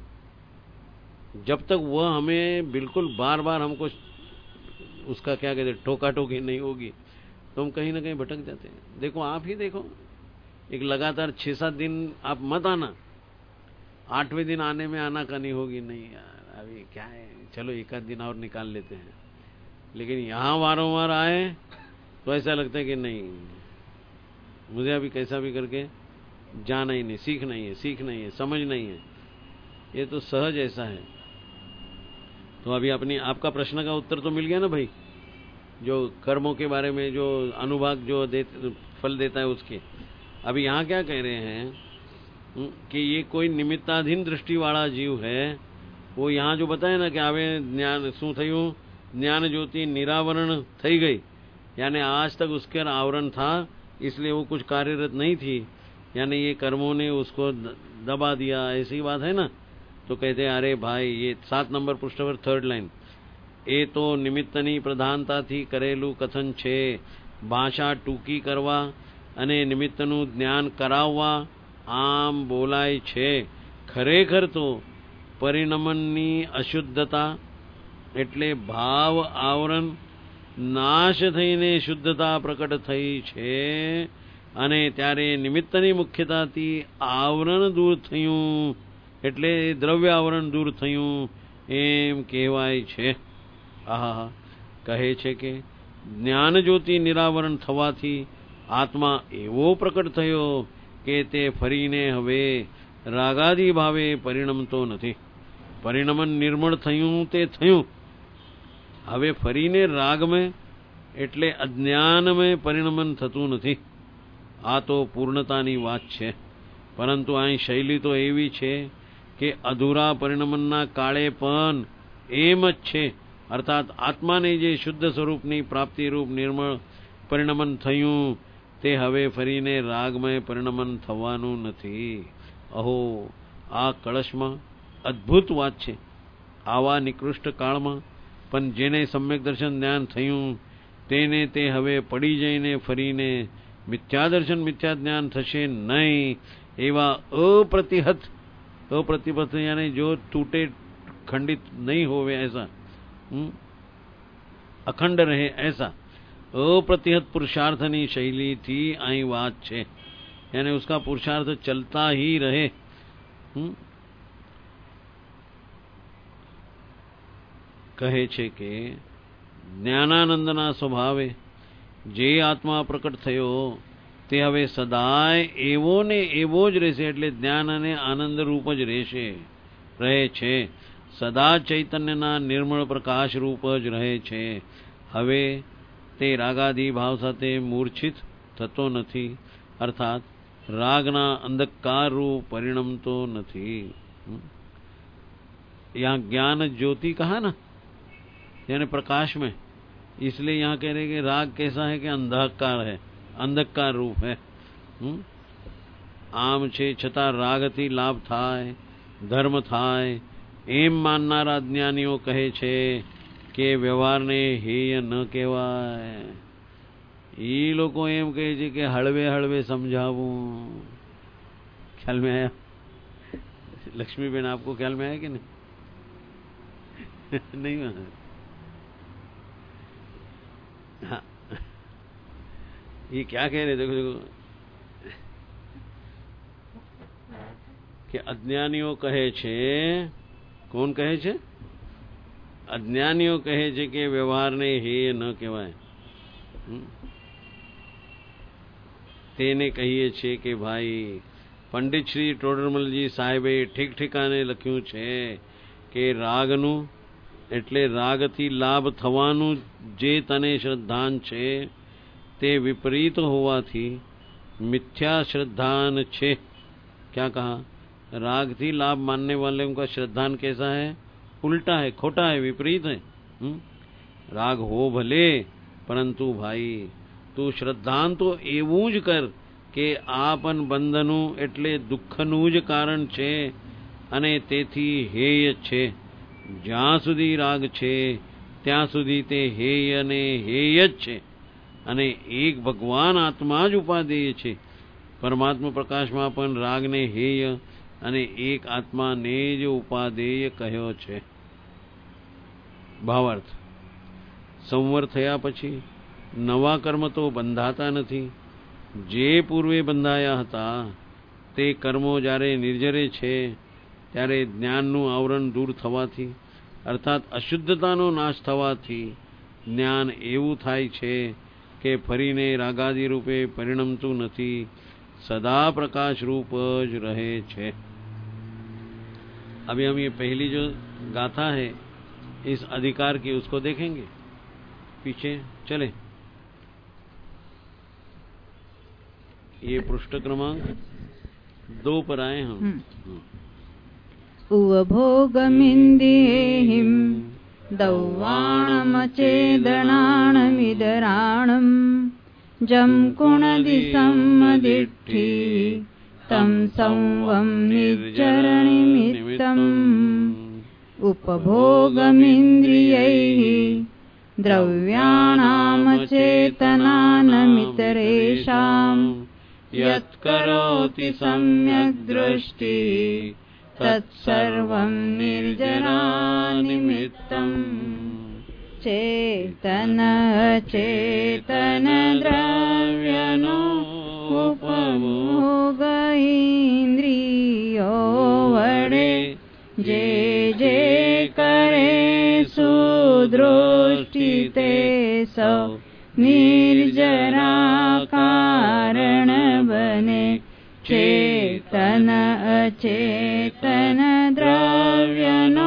जब तक वह हमें बिल्कुल बार बार हमको उसका क्या कहते हैं, ठोका ठोकी नहीं होगी, तो हम कहीं ना कहीं भटक जाते हैं। देखो, आप ही देखो, एक लगातार 6-7 दिन आप मत आना, 8वें दिन आने में आनाकानी होगी, नहीं यार अभी क्या है, चलो एक आध दिन और निकाल लेते हैं। लेकिन यहां वारंवार आए तो ऐसा लगता है कि नहीं, मुझे अभी कैसा भी करके जाना ही नहीं, सीखना ही है, समझना ही है। ये तो सहज ऐसा है। तो अभी अपनी आपका प्रश्न का उत्तर तो मिल गया ना भाई, जो कर्मों के बारे में जो अनुभाग जो फल देता है उसके। अभी यहाँ क्या कह रहे हैं कि ये कोई निमित्ताधीन दृष्टि वाला जीव है। वो यहाँ जो बताया ना कि आवे ज्ञान शू थयु, ज्ञान ज्योति निरावरण थई गई, यानी आज तक उसके आवरण था, इसलिए वो कुछ कार्यरत नहीं थी, यानी ये कर्मों ने उसको दबा दिया, ऐसी बात है ना। तो कहते हैं, अरे भाई, ये 7 नंबर पृष्ठ पर 3rd लाइन, એ તો નિમિત્તની પ્રધાનતાથી કરેલું કથન છે। ભાષા ટૂંકી કરવા અને નિમિત્તનું જ્ઞાન કરાવવા આમ બોલાય છે। ખરેખર તો પરિણમનની અશુદ્ધતા એટલે ભાવ આવરણ નાશ થઈને શુદ્ધતા પ્રકટ થઈ છે, અને ત્યારે નિમિત્તની મુખ્યતાથી આવરણ દૂર થયું એટલે દ્રવ્ય આવરણ દૂર થયું એમ કહેવાય છે। આહા, કહે છે કે જ્ઞાન જ્યોતિ નિરાવરણ થવાથી આત્મા એવો પ્રકટ થયો કે તે ફરીને હવે રાગાદી ભાવે પરિણમતો નથી। પરિણમન નિર્મળ થયું તે થયું, હવે ફરીને રાગમય એટલે અજ્ઞાનમય પરિણમન થતું નથી। આ તો પૂર્ણતાની વાત છે, પરંતુ અહીં શૈલી તો એવી છે કે અધૂરા પરિણમનના કાળે પણ એમ જ છે, अर्थात आत्मा ने जे शुद्ध स्वरूप नी प्राप्ति रूप निर्मल परिणमन थयुं ते हवे फरीने रागमय परिणमन थवानुं नथी। अहो, आ कलशमां अद्भुत वात छे। आवा निकृष्ट काळमां पण जेने सम्यक दर्शन ज्ञान थयुं તેને તે હવે પડી જઈને ફરીને મિથ્યા દર્શન મિથ્યા જ્ઞાન થશે નહીં એવા अप्रतिहत यानी जो टूटे खंडित नहीं होवे ऐसा, अखंड रहे ऐसा अप्रतिहत पुरुषार्थनी शैली थी आई बात छे, यानी उसका पुरुषार्थ चलता ही रहे। कहे छे के ज्ञानानंदना स्वभावे जे आत्मा प्रकट थयो ते हवे सदाय एवो ने एवो ज रहेशे, એટલે જ્ઞાન અને આનંદ રૂપ જ રહે છે, સદા ચૈતન્યના નિર્મળ પ્રકાશ રૂપ જ રહે છે। હવે તે રાગાદી ભાવ સાથે મૂર્છિત થતો નથી, અર્થાત રાગના અંધકાર રૂપ પરિણમતો નથી। यहाँ ज्ञान ज्योति कहा ना, यानी प्रकाश में, इसलिए यहाँ कह रहे कि राग कैसा है कि अंधकार है, अंधकार रूप है। आम छे छता राग थी लाभ थाय, धर्म थाय एम माननारा ज्ञानीओ कहे छे के व्यवहार ने हेय न कहेवाय। ई लोको एम कहे छे के हळवे हळवे समझावू। ख्याल में आया? लक्ष्मीबेन आपको ख्याल में आया कि नहीं? नहीं आया? हाँ, ये क्या कह रहे? देखो देखो कि अज्ञानीओ कहे छे, कौन कहे छे? अज्ञानीओ कहे छे कि व्यवहार ने हेय न कहेवाय। तेने कहीए छे कि भाई पंडित श्री टोडरमलजी साहेबे ठीक ठिकाने लख्યું છે કે રાગનું એટલે રાગથી લાભ થવાનું જે તને શ્રદ્ધાન છે તે विपरीत होवाथी मिथ्या श्रद्धान छे। क्या कहा? राग थी लाभ मानने वाले का श्रद्धान कैसा है? उल्टा है, खोटा है, विपरीत है। राग हो भले, परंतु भाई तू श्रद्धान तो एवं ज कर के आपन बंधनु एटले दुखनु ज कारण छे अने तेथी हेय छे। ज्यां सुधी राग छे त्यां सुधी ते हेय ने हेय ज छे અને એક ભગવાન આત્મા જ ઉપાદેય છે। પરમાત્મા પ્રકાશમાં પણ રાગને હેય અને એક આત્માને જ ઉપાદેય કહ્યો છે। ભાવાર્થ, સંવર થયા પછી નવા કર્મ તો બંધાતા નથી, જે પૂર્વે બંધાયા હતા તે કર્મો જ્યારે નિર્જરે છે ત્યારે જ્ઞાનનું આવરણ દૂર થવાથી અર્થાત અશુદ્ધતાનો નાશ થવાથી જ્ઞાન એવું થાય છે કે ફરીને રાગાદि रूपे परिणमતું નથી, सदा प्रकाश रूप ज रहे छे। अभी हम ये पहली जो गाथा है इस अधिकार की उसको देखेंगे, पीछे चले। ये पृष्ठ क्रमांक 2 पर आए हम। उवभोगमिन्द्रियेहिं दौवाणमचेदनाणमिदराणं जं कुणदिसम्मदिट्ठी तं संवं निर्जरनिमित्तम्। उपभोगमिन्द्रियैः द्रव्याणामचेतनानमितरेषां यत्करोति सम्यक् दृष्टि तत्सर्वं निर्जरानिमित्तम्। चेतन चेतन द्रव्यनो उपभोग इंद्रियो वडे जे जे करे सुदृष्टि ते सौ निर्जरा कारण बने। चेतन अचेतन द्रव्यनो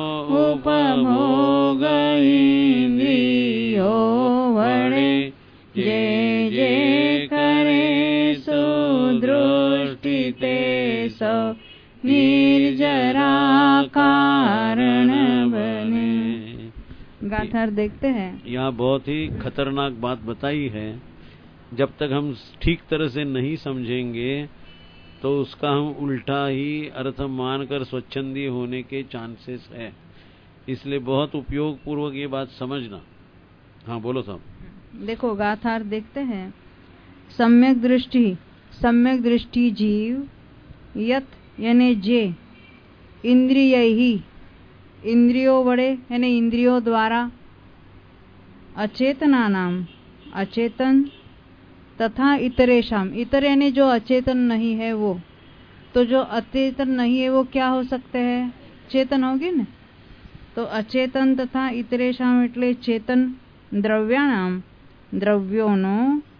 उपभोग इंद्रियो वडे जे जे करे सुदृष्टि ते सौ निर्जरा कारण बने। गाथार देखते हैं। यहाँ बहुत ही खतरनाक बात बताई है। जब तक हम ठीक तरह से नहीं समझेंगे तो उसका हम उल्टा ही अर्थ मानकर स्वच्छंदी होने के चांसेस है। इसलिए बहुत उपयोग पूर्वक ये बात समझना। हाँ बोलो साहब। देखो गाथार्थ देखते हैं। सम्यक दृष्टि जीव यत यानी जे इंद्रियैहि इंद्रियों वड़े यानी इंद्रियों द्वारा अचेतनानाम अचेतन तथा इतरेशम इतर यानी जो अचेतन नहीं है वो, तो जो अचेतन नहीं है वो क्या हो सकते हैं? चेतन होगी ना। तो अचेतन तथा इतरेशम એટલે चेतन द्रव्याणाम द्रव्योनो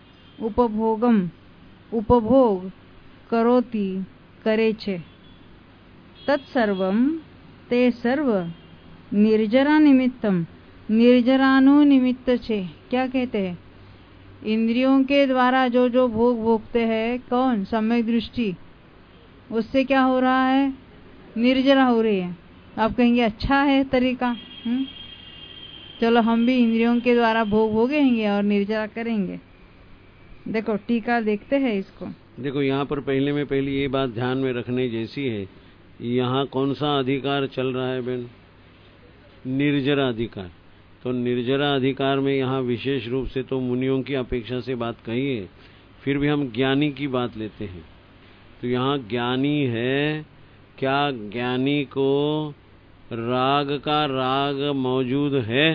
उपभोग करोति करे छे। तत्सर्वम ते सर्व निर्जरा निमित्तम निर्जरानु निमित्त छे। क्या कहते हैं? इंद्रियों के द्वारा जो जो भोग भोगते हैं कौन? सम्यक दृष्टि, उससे क्या हो रहा है? निर्जरा हो रही है। आप कहेंगे अच्छा है तरीका, चलो हम भी इंद्रियों के द्वारा भोग भोगेंगे और निर्जरा करेंगे। देखो टीका देखते हैं इसको। देखो यहाँ पर पहली ये बात ध्यान में रखने जैसी है, यहाँ कौन सा अधिकार चल रहा है बहन? निर्जरा अधिकार। तो निर्जरा अधिकार में यहाँ विशेष रूप से तो मुनियों की अपेक्षा से बात कही है, फिर भी हम ज्ञानी की बात लेते हैं। तो यहाँ ज्ञानी है, क्या ज्ञानी को राग का राग मौजूद है?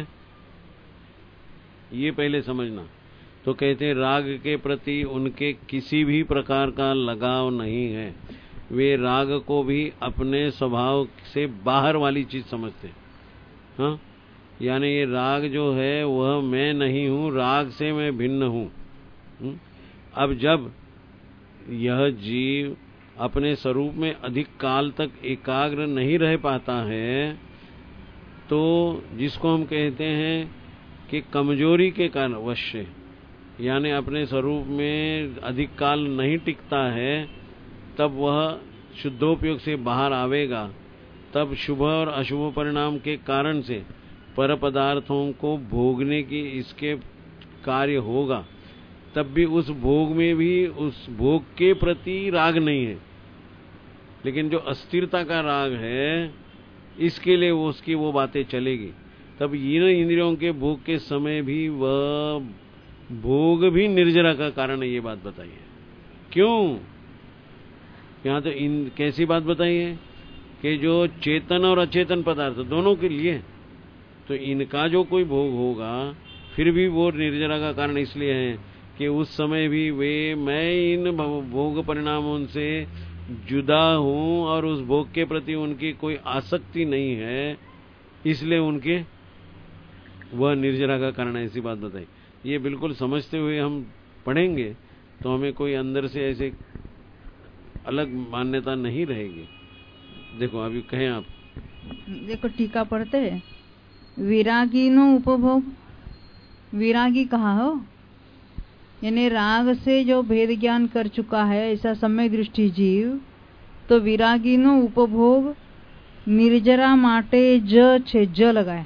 ये पहले समझना। तो कहते हैं राग के प्रति उनके किसी भी प्रकार का लगाव नहीं है, वे राग को भी अपने स्वभाव से बाहर वाली चीज समझते हैं। हाँ, यानी ये राग जो है वह मैं नहीं हूँ, राग से मैं भिन्न हूँ। अब जब यह जीव अपने स्वरूप में अधिक काल तक एकाग्र नहीं रह पाता है, तो जिसको हम कहते हैं कि कमजोरी के कारण वश्य, यानी अपने स्वरूप में अधिक काल नहीं टिकता है, तब वह शुद्धोपयोग से बाहर आवेगा। तब शुभ और अशुभ परिणाम के कारण से पर पदार्थों को भोगने की इसके कार्य होगा। तब भी उस भोग में भी उस भोग के प्रति राग नहीं है, लेकिन जो अस्थिरता का राग है इसके लिए उसकी वो बातें चलेगी। तब इन इंद्रियों के भोग के समय भी वह भोग भी निर्जरा का कारण है। ये बात बताई है। क्यों? यहाँ तो कैसी बात बताई है कि जो चेतन और अचेतन पदार्थ दोनों के लिए, तो इनका जो कोई भोग होगा फिर भी वो निर्जरा का कारण इसलिए है कि उस समय भी मैं इन भोग परिणामों से जुदा हूं और उस भोग के प्रति उनकी कोई आसक्ति नहीं है, इसलिए उनके वह निर्जरा का कारण है। ऐसी बात बताई। ये बिल्कुल समझते हुए हम पढ़ेंगे तो हमें कोई अंदर से ऐसे अलग मान्यता नहीं रहेगी। देखो अभी कहें आप। देखो टीका पढ़ते हैं। विरागी नो उपभोग, विरागी कहा हो, यानी राग से जो भेद ज्ञान कर चुका है ऐसा सम्यक दृष्टि जीव, तो विरागी नो उपभोग निर्जरा माटे ज छे, ज लगाया।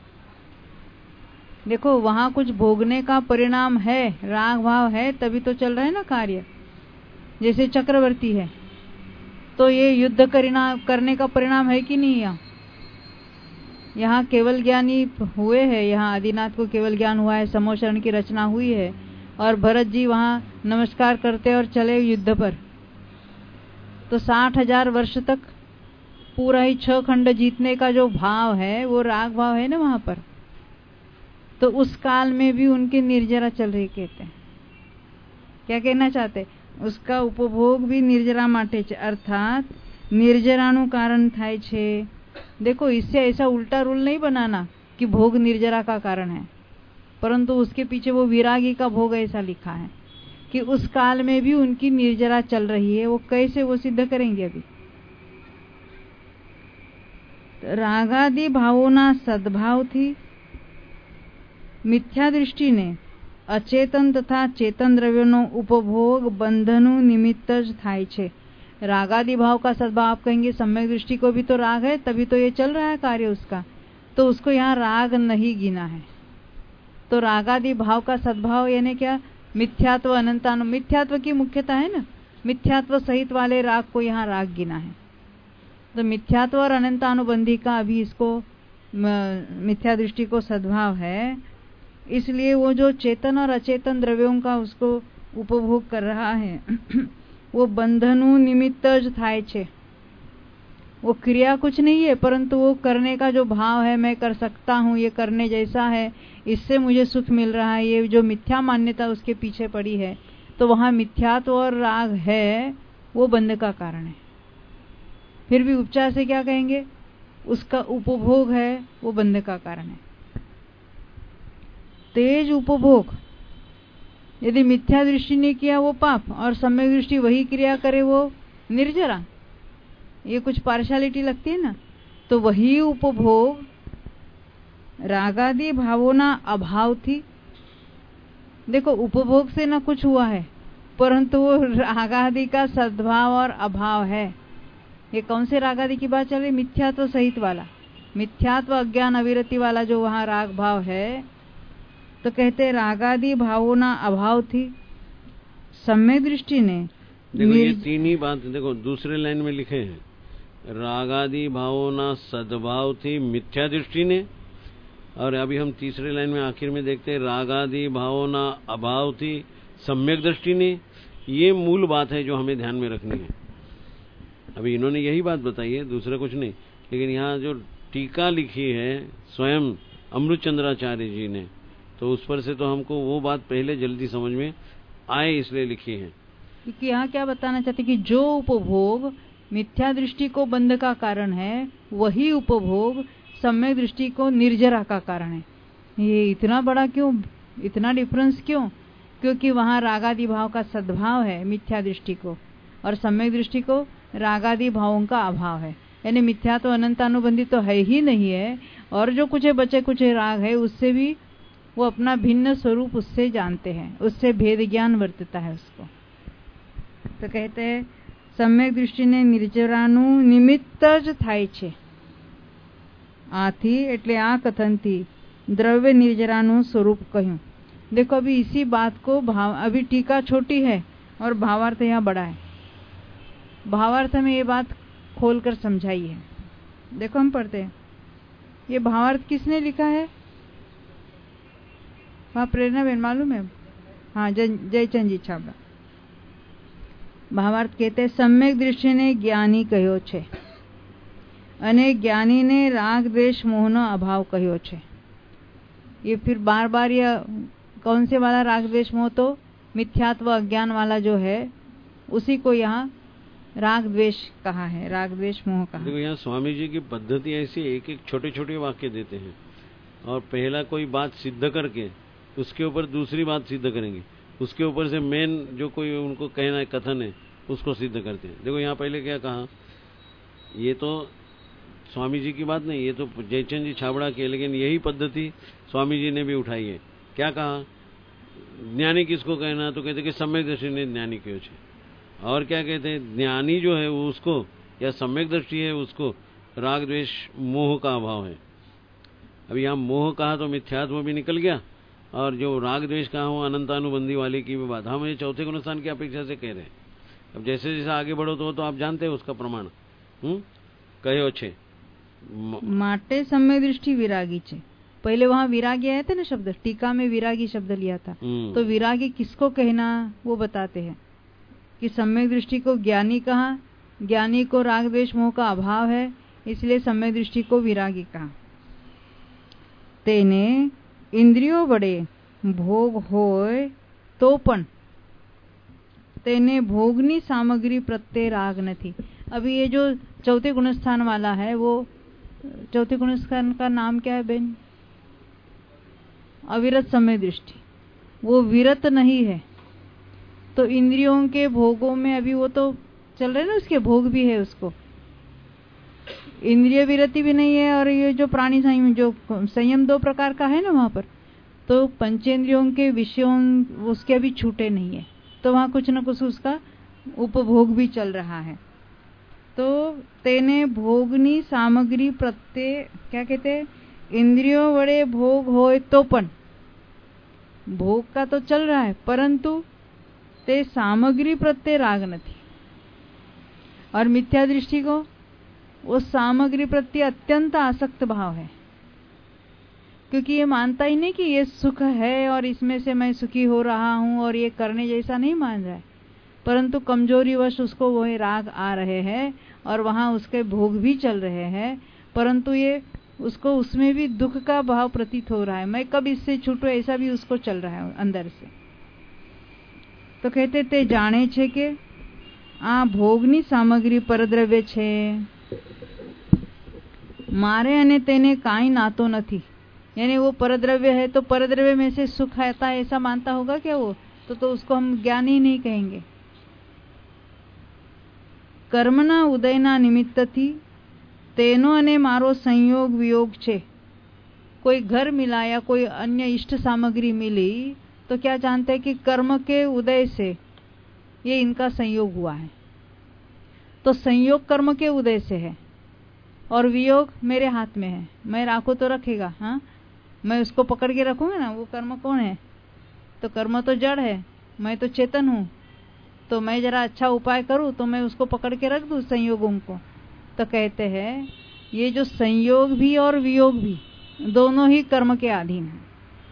देखो वहां कुछ भोगने का परिणाम है, राग भाव है, तभी तो चल रहा है ना कार्य। जैसे चक्रवर्ती है तो ये युद्ध करने का परिणाम है कि नहीं? यहाँ केवल ज्ञानी हुए हैं, यहाँ आदिनाथ को केवल ज्ञान हुआ है, समोशरण की रचना हुई है और भरत जी वहाँ नमस्कार करते और चले युद्ध पर। तो 60,000 वर्ष तक पूरा ही 6 खंड जीतने का जो भाव है वो राग भाव है ना वहां पर। तो उस काल में भी उनकी निर्जरा चल रही। कहते हैं क्या कहना चाहते? उसका उपभोग भी निर्जरा माटे छे, अर्थात निर्जरानु कारण थाय छे। देखो इससे ऐसा उल्टा रूल नहीं बनाना कि भोग निर्जरा का कारण है, परंतु उसके पीछे वो विरागी का भोग ऐसा लिखा है कि उस काल में भी उनकी निर्जरा चल रही है। वो कैसे वो सिद्ध करेंगे अभी। रागादि भावोना सद्भाव थी मिथ्या दृष्टि ने अचेतन तथा चेतन द्रव्यों उपभोग बंधनु निमित्त थाय छे। रागादि भाव का सद्भाव आप कहेंगे सम्यक दृष्टि को भी तो राग है, तभी तो ये चल रहा है कार्य उसका, तो उसको यहाँ राग नहीं गिना है। तो रागादि भाव का सद्भाव यानी क्या? मिथ्यात्व अनंतानु, मिथ्यात्व की मुख्यता है ना, मिथ्यात्व सहित वाले राग को यहाँ राग गिना है। तो मिथ्यात्व और अनंतानुबंधी का अभी इसको मिथ्या दृष्टि को सद्भाव है। इसलिए वो जो चेतन और अचेतन द्रव्यों का उसको उपभोग कर रहा है वो बंधनु निमित्त ज थाय छे। वो क्रिया कुछ नहीं है, परंतु वो करने का जो भाव है, मैं कर सकता हूँ, ये करने जैसा है, इससे मुझे सुख मिल रहा है, ये जो मिथ्या मान्यता उसके पीछे पड़ी है, तो वहां मिथ्यात्व और राग है, वो बंध का कारण है। फिर भी उपचार से क्या कहेंगे? उसका उपभोग है, वो बंध का कारण है। तेज उपभोग, यदि मिथ्या दृष्टि नहीं किया वो पाप, और सम्यक दृष्टि वही क्रिया करे वो निर्जरा, ये कुछ पार्शियलिटी लगती है ना। तो वही उपभोग रागादि भावना अभाव थी। देखो, उपभोग से ना कुछ हुआ है, परंतु वो रागादि का सद्भाव और अभाव है। ये कौन से रागादि की बात चल रही? मिथ्यात्व सहित वाला, मिथ्यात्व अज्ञान अविरति वाला जो वहां राग भाव है। तो कहते रागादि भावना अभाव थी। सम्यक दृष्टि ने देखो ये तीन ही बात देखो दूसरे लाइन में लिखे हैं, रागादि भावना सद्भाव थी मिथ्या दृष्टि ने, और अभी हम तीसरे लाइन में आखिर में देखते हैं रागादि भावना अभाव थी सम्यक दृष्टि ने। ये मूल बात है जो हमें ध्यान में रखनी है। अभी इन्होंने यही बात बताई है, दूसरा कुछ नहीं। लेकिन यहाँ जो टीका लिखी है स्वयं अमृतचंद्राचार्य जी ने, तो उस पर से तो हमको वो बात पहले जल्दी समझ में आए, इसलिए लिखी है। क्योंकि यहाँ क्या बताना चाहते कि जो उपभोग मिथ्या दृष्टि को बंध का कारण है, वही उपभोग सम्यक दृष्टि को निर्जरा का कारण है। ये इतना बड़ा क्यों, इतना डिफरेंस क्यों? क्योंकि वहां रागादि भाव का सद्भाव है मिथ्या दृष्टि को, और सम्यक दृष्टि को रागादि भावों का अभाव है। यानी मिथ्या तो अनंतानुबंधी तो है ही नहीं है, और जो कुछ बचे कुछ राग है उससे भी वो अपना भिन्न स्वरूप उससे जानते हैं, उससे भेद ज्ञान वर्तता है उसको। तो कहते हैं सम्यक दृष्टि ने निर्जरानु निमित्त ज थाय छे। आथी एटले आ कथनथी द्रव्य निर्जरानु स्वरूप कहूं। देखो अभी इसी बात को भाव, अभी टीका छोटी है और भावार्थ यहाँ बड़ा है। भावार्थ में ये बात खोलकर समझाई है। देखो हम पढ़ते हैं, ये भावार्थ किसने लिखा है? वहाँ प्रेरणा बहन मालूम है? हाँ, जयचंद जी छाबड़ा। भावार्थ कहते सम्यक दृष्टि ने ज्ञानी कह्यो छे अने ज्ञानी ने राग द्वेष मोहनो अभाव कह्यो छे। ये फिर बार बार ये कौन से वाला राग द्वेष मोह? तो मिथ्यात्व अज्ञान वाला जो है उसी को यहाँ राग द्वेष कहा है, राग द्वेष मोह कहा। देखो यहाँ स्वामी जी की पद्धति ऐसी, एक एक छोटे छोटे वाक्य देते हैं और पहला कोई बात सिद्ध करके उसके ऊपर दूसरी बात सिद्ध करेंगे, उसके ऊपर से मेन जो कोई उनको कहना है कथन है उसको सिद्ध करते हैं। देखो यहाँ पहले क्या कहा, ये तो स्वामी जी की बात नहीं, ये तो जयचंद जी छाबड़ा की, लेकिन यही पद्धति स्वामी जी ने भी उठाई है। क्या कहा? ज्ञानी किसको कहना? तो कहते कि सम्यक दृष्टि ने ज्ञानी क्यों छे। और क्या कहते हैं? ज्ञानी जो है वो उसको, या सम्यक दृष्टि है उसको राग द्वेष मोह का अभाव है। अभी यहाँ मोह कहा तो मिथ्यात्व भी निकल गया, और जो राग द्वेष कहा वो अनंतानुबंधी वाले की भी बात हम ये चौथे गुणस्थान की अपेक्षा से कह रहे हैं। अब जैसे जैसे आगे बढ़ो तो आप जानते हैं उसका प्रमाण। कहो छे माटे सम्यक दृष्टि विरागी छे। पहले वहां विरागी आए थे ना शब्द, टीका में विरागी शब्द लिया था। तो विरागी किसको कहना वो बताते हैं कि सम्यक दृष्टि को ज्ञानी कहा, ज्ञानी को राग द्वेष मोह का अभाव है, इसलिए सम्यक दृष्टि को विरागी कहा। तेने इंद्रियों वडे भोग होय तो पण तेने भोगनी सामग्री प्रत्यय राग नहीं। अभी ये जो चौथे गुणस्थान वाला है, वो चौथे गुणस्थान का नाम क्या है बेन? अविरत सम्यक दृष्टि। वो विरत नहीं है, तो इंद्रियों के भोगों में अभी वो तो चल रहे ना, उसके भोग भी है, उसको इंद्रिय विरति भी नहीं है। और ये जो प्राणी संयम, जो संयम दो प्रकार का है ना वहां पर, तो पंचेंद्रियों के विषयों उसके अभी छूटे नहीं है, तो वहां कुछ न कुछ उसका उपभोग भी चल रहा है। तो तेने भोगनी सामग्री प्रत्यय, क्या कहते हैं? इंद्रियों वड़े भोग होय तो पण, भोग का तो चल रहा है, परंतु ते सामग्री प्रत्यय राग नहीं। और मिथ्या दृष्टि को वो सामग्री प्रत्यय अत्यंत आसक्त भाव है, क्योंकि ये मानता ही नहीं कि ये सुख है और इसमें से मैं सुखी हो रहा हूँ और ये करने जैसा नहीं मान रहा है, परंतु कमजोरीवश उसको वही राग आ रहे हैं और वहां उसके भोग भी चल रहे हैं, परंतु ये उसको उसमें भी दुख का भाव प्रतीत हो रहा है, मैं कब इससे छूटूं ऐसा भी उसको चल रहा है अंदर से। तो कहते ते जाने छे के आ भोगनी सामग्री परद्रव्य छे, मारे अने तेने काई नातो नथी, यानी वो परद्रव्य है तो परद्रव्य में से सुख आता है ऐसा मानता होगा क्या वो, तो उसको हम ज्ञानी नहीं कहेंगे। कर्मना उदयना निमित्त थी तेनो अने मारो संयोग वियोग छे। कोई घर मिला या कोई अन्य इष्ट सामग्री मिली तो क्या जानते हैं कि कर्म के उदय से ये इनका संयोग हुआ है, तो संयोग कर्म के उदय से है और वियोग मेरे हाथ में है, मैं राखूं तो रखेगा, हाँ मैं उसको पकड़ के रखूंगा ना, वो कर्म कौन है, तो कर्म तो जड़ है, मैं तो चेतन हूँ, तो मैं जरा अच्छा उपाय करूं तो मैं उसको पकड़ के रख दूं संयोगों को। तो कहते हैं ये जो संयोग भी और वियोग भी दोनों ही कर्म के अधीन है।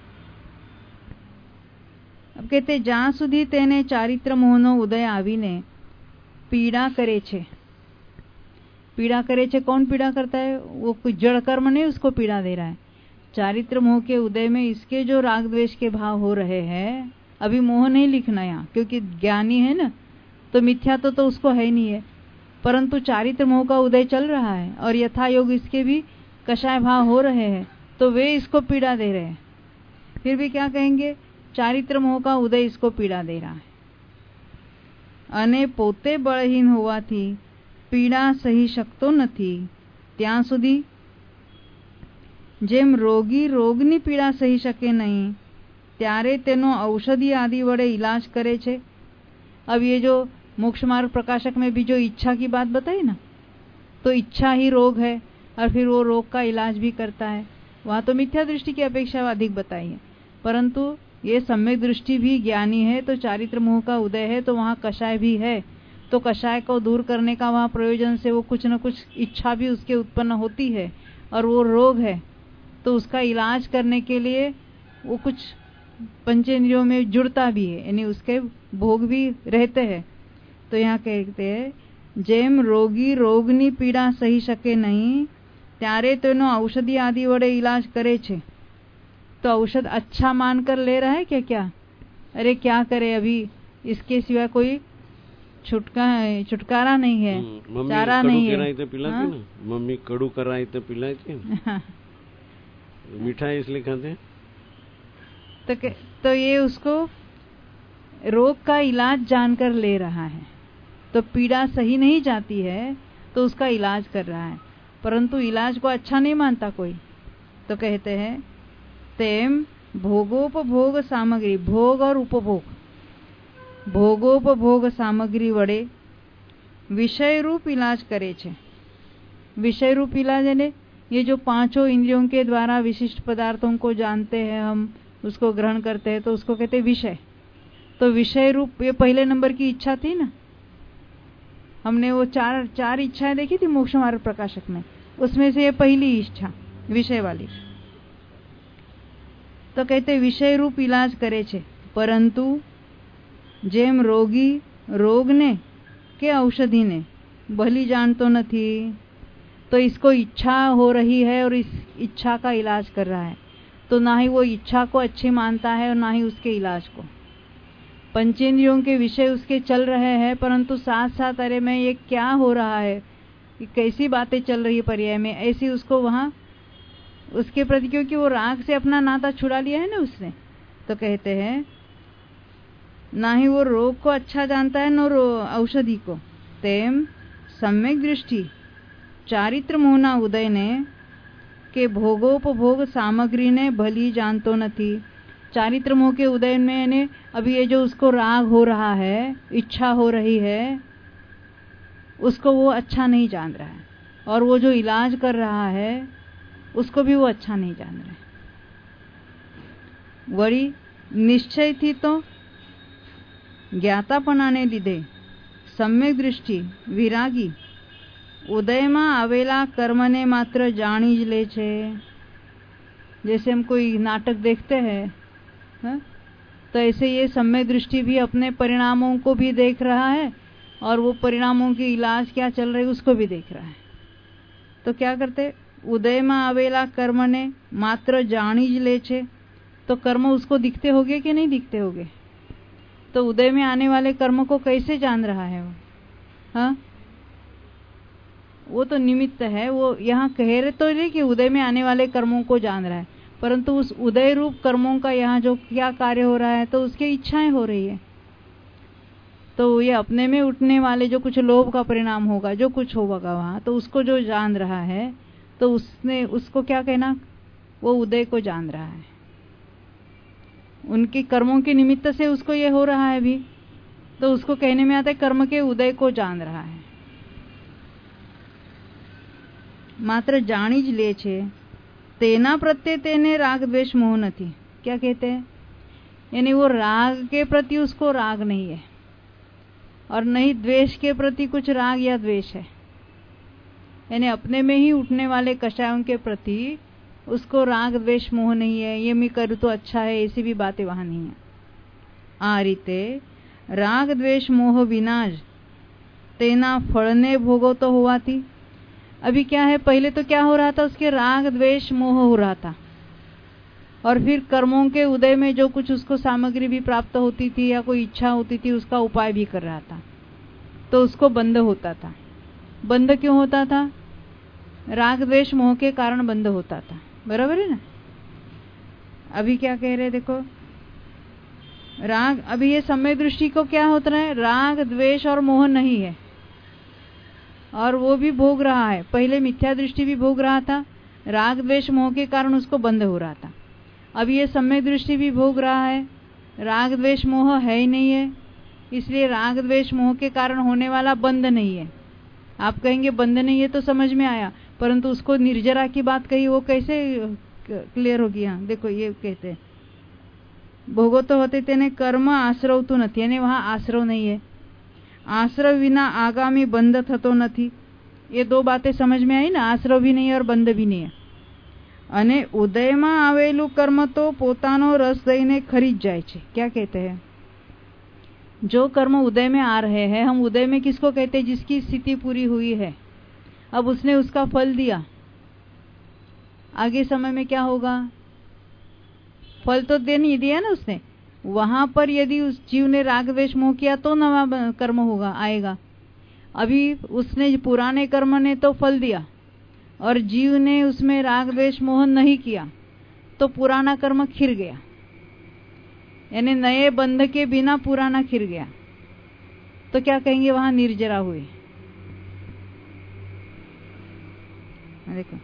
अब कहते જ્યાં સુધી તેને ચારિત્ર મોહનો ઉદય આવીને पीड़ा करे छे। पीड़ा करे छे, कौन पीड़ा करता है, वो कोई जड़ कर्म नहीं उसको पीड़ा दे रहा है, चारित्र मोह के उदय में इसके जो राग द्वेष के भाव हो रहे हैं, अभी मोह नहीं लिखना यहाँ क्योंकि ज्ञानी है ना, तो मिथ्या तो उसको है नहीं है, परंतु चारित्र मोह का उदय चल रहा है और यथा योग इसके भी कषाय भाव हो रहे हैं, तो वे इसको पीड़ा दे रहे हैं। फिर भी क्या कहेंगे, चारित्र मोह का उदय इसको पीड़ा दे रहा है अने पोते बळहीन होवाथी पीड़ा सही शकतो नथी, ત્યાં સુધી જેમ રોગી રોગની પીડા સહી શકે नहीं, ત્યારે તેનો औषधि आदि वडे इलाज करे छे। अब ये जो मोक्ष मार्ग प्रकाशक में भी जो इच्छा की बात बताई ना, तो इच्छा ही रोग है और फिर वो रोग का इलाज भी करता है। वहां तो मिथ्या दृष्टि की अपेक्षा अधिक बताई है, परंतु ये सम्यक दृष्टि भी ज्ञानी है तो चारित्र मोह का उदय है, तो वहां कषाय भी है, तो कषाय को दूर करने का वहां प्रयोजन से वो कुछ न कुछ इच्छा भी उसके उत्पन्न होती है और वो रोग है, तो उसका इलाज करने के लिए वो कुछ पंचेंद्रियों में जुड़ता भी है, यानी उसके भोग भी रहते हैं। तो यहाँ कहते हैं जेम रोगी रोगनी पीड़ा सही शके नहीं, त्यारे तेनो औषधि आदि वडे इलाज करे छे। तो औषध अच्छा मानकर ले रहा है क्या, अरे क्या करे, अभी इसके सिवा कोई छुटकारा नहीं है, चारा नहीं है। तो पिलाती ना, मम्मी कड़ू कराई तो पिलाती ना, मिठाई इसलिए खाते हैं। तो ये उसको रोग का इलाज जानकर ले रहा है, तो पीड़ा सही नहीं जाती है तो उसका इलाज कर रहा है, परंतु इलाज को अच्छा नहीं मानता कोई। तो कहते हैं तेम भोगोपभोग सामग्री, भोग और उपभोग, भोगोपभोग सामग्री वडे विषय रूप इलाज करे छे। विषय रूप इलाज यानी ये जो पांचों इंद्रियों के द्वारा विशिष्ट पदार्थों को जानते हैं, हम उसको ग्रहण करते हैं, तो उसको कहते हैं विषय। तो विषय रूप ये पहले नंबर की इच्छा थी ना, हमने वो चार इच्छाएं देखी थी मोक्ष मार्ग प्रकाशक में, उसमें से ये पहली इच्छा विषय वाली। तो कहते विषय रूप इलाज करे छे, परंतु जेम रोगी रोग ने के औषधि ने भली जानतो नथी, तो इसको इच्छा हो रही है और इस इच्छा का इलाज कर रहा है, तो ना ही वो इच्छा को अच्छी मानता है और ना ही उसके इलाज को। पंचेंद्रियों के विषय उसके चल रहे हैं, परंतु साथ साथ अरे मैं ये क्या हो रहा है, कैसी बातें चल रही है पर्याय में, ऐसी उसको वहां उसके प्रति, क्योंकि वो राग से अपना नाता छुड़ा लिया है ना उसने। तो कहते हैं ना ही वो रोग को अच्छा जानता है न औषधि को, तेम सम्यक दृष्टि चारित्र मोहना उदय ने के भोगोपभोग सामग्री ने भली जानतो नथी। चारित्र मोह के उदय में ने अभी ये जो उसको राग हो रहा है, इच्छा हो रही है, उसको वो अच्छा नहीं जान रहा है, और वो जो इलाज कर रहा है उसको भी वो अच्छा नहीं जान रहा है। वरी निश्चय थी तो ज्ञातापणाने લીધે सम्यक दृष्टि विरागी उदयમાં આવેલા કર્મને માત્ર જાણી જ લે છે। जैसे हम कोई नाटक देखते हैं, तो ऐसे ये सम्यक दृष्टि भी अपने परिणामों को भी देख रहा है और वो परिणामों की इलाज क्या चल रही है उसको भी देख रहा है। तो क्या करते, उदय में आवेला कर्म ने मात्र जानी ज ले छे, तो कर्म उसको दिखते होगे कि नहीं दिखते होगे? तो उदय में आने वाले कर्म को कैसे जान रहा है वो? हाँ, वो तो निमित्त है। वो यहाँ कह रहे तो नहीं कि उदय में आने वाले कर्मों को जान रहा है, परंतु उस उदय रूप कर्मों का यहाँ जो क्या कार्य हो रहा है, तो उसकी इच्छाएं हो रही है। तो ये अपने में उठने वाले जो कुछ लोभ का परिणाम होगा, जो कुछ होगा वहां, तो उसको जो जान रहा है, तो उसने उसको क्या कहना, वो उदय को जान रहा है। उनके कर्मों के निमित्त से उसको ये हो रहा है भी, तो उसको कहने में आता है कर्म के उदय को जान रहा है। मात्र जानी ज ले छे, तेना प्रत्ये तेने राग द्वेष मोह नहीं। क्या कहते हैं? यानी वो राग के प्रति उसको राग नहीं है और नहीं द्वेष के प्रति कुछ राग या द्वेष है। यानी अपने में ही उठने वाले कषायों के प्रति उसको राग द्वेष मोह नहीं है, ये मैं करूँ तो अच्छा है, ऐसी भी बातें वहां नहीं है। आ रीते राग द्वेष मोह विनाश तेना फलने भोगो तो हुआ थी। अभी क्या है, पहले तो क्या हो रहा था, उसके राग द्वेष मोह हो रहा था और फिर कर्मों के उदय में जो कुछ उसको सामग्री भी प्राप्त होती थी या कोई इच्छा होती थी उसका उपाय भी कर रहा था, तो उसको बंध होता था। बंध क्यों होता था? राग द्वेष मोह के कारण बंध होता था। बराबर है ना? अभी क्या कह रहे, देखो राग, अभी ये सम्यक दृष्टि को क्या होता है, राग द्वेष और मोह नहीं है और वो भी भोग रहा है। पहले मिथ्या दृष्टि भी भोग रहा था, राग द्वेष मोह के कारण उसको बंध हो रहा था। अब ये सम्यक दृष्टि भी भोग रहा है, राग द्वेष मोह है ही नहीं है, इसलिए राग द्वेष मोह के कारण होने वाला बंध नहीं है। आप कहेंगे बंध नहीं है तो समझ में आया, परंतु उसको निर्जरा की बात कही, वो कैसे क्लियर होगी? हाँ देखो, ये कहते हैं भोगो तो होते तेने कर्म आश्रव तो नहीं, यानी वहां आश्रव नहीं है। आश्रव विना आगामी बंध थतो नहीं। ये दो बातें समझ में आई ना, आश्रव भी नहीं है और बंध भी नहीं है। अने उदय में आवेलू कर्म तो पोतानो रस दईने खरीद जाए छे। क्या कहते हैं? जो कर्म उदय में आ रहे हैं, हम उदय में किसको कहते हैं? जिसकी स्थिति पूरी हुई है, अब उसने उसका फल दिया, आगे समय में क्या होगा? फल तो दे नहीं दिया ना उसने। वहां पर यदि उस जीव ने राग द्वेष मोह किया तो नवा कर्म होगा, आएगा। अभी उसने पुराने कर्म ने तो फल दिया और जीव ने उसमें राग द्वेष मोह नहीं किया, तो पुराना कर्म खिर गया, यानी नए बंध के बिना पुराना खिर गया। तो क्या कहेंगे? वहां निर्जरा हुई। देखो,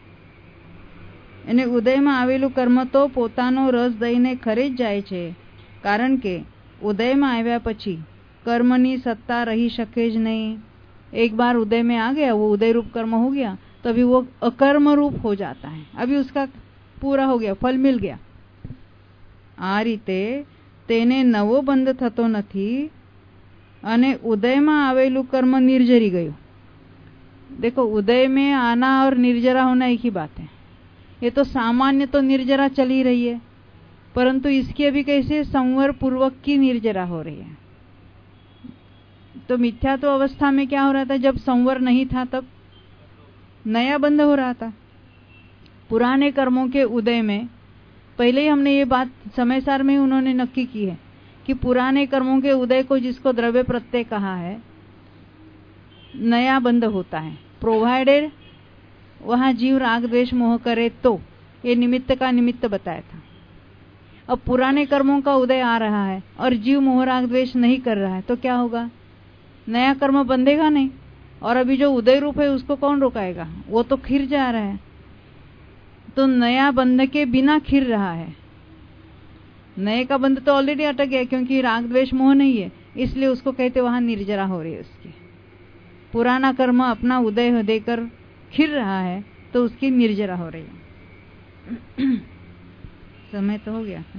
यानी उदय में आवेलू कर्म तो पोतानो रस दईने खरीद जाए छे, कारण के उदय में આવ્યા પછી कर्मनी सत्ता रही शके ज नहीं। एक बार उदय में आ गया, वो उदय रूप कर्म हो गया, तो अभी वो अकर्म रूप हो जाता है, अभी उसका पूरा हो गया, फल मिल गया। आ रीते तेने नवो बंध थतो नहीं अने उदय में आवेलू कर्म निर्जरी गયું। देखो, उदय में आना और निर्जरा होना एक ही बात है। ये तो सामान्य तो निर्जरा चली रही है, परंतु इसकी अभी कैसे संवर पूर्वक की निर्जरा हो रही है। तो मिथ्या तो अवस्था में क्या हो रहा था? जब संवर नहीं था तब नया बंध हो रहा था। पुराने कर्मों के उदय में पहले ही हमने ये बात समय सार में उन्होंने नक्की की है कि पुराने कर्मों के उदय को, जिसको द्रव्य प्रत्यय कहा है, नया बंध होता है, प्रोवाइडेड वहां जीव राग द्वेष मोह करे तो। ये निमित्त का निमित्त बताया था। अब पुराने कर्मों का उदय आ रहा है और जीव मोह राग द्वेष नहीं कर रहा है, तो क्या होगा? नया कर्म बंधेगा नहीं, और अभी जो उदय रूप है उसको कौन रोकाएगा? वो तो खिर जा रहा है। तो नया बंध के बिना खिर रहा है। नए का बंध तो ऑलरेडी अटक गया, क्योंकि राग द्वेष मोह नहीं है, इसलिए उसको कहते वहां निर्जरा हो रही है उसकी। पुराना कर्म अपना उदय देकर खिर रहा है, तो उसकी निर्जरा हो रही है। समय तो हो गया।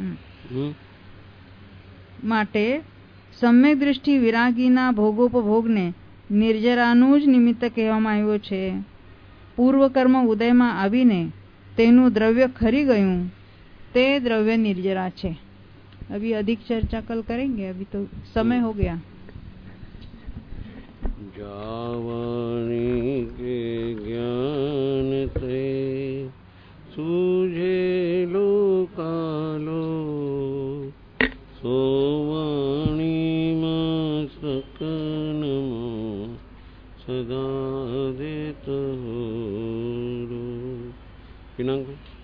माटे सम्यक दृष्टि विरागीना भोगोपभोगने निर्જરાનું જ નિમિત્ત કહેવામાં આવ્યો છે। પૂર્વ કર્મ ઉદયમાં આવીને તેનું દ્રવ્ય ખરી ગયું તે દ્રવ્ય निर्जरा છે। अभी अधिक चर्चा कल करेंगे, अभी तो समय हो गया। जावानी के ज्ञान ते सूझे लो कालो सोवाणी मां सकन सदा देत हो।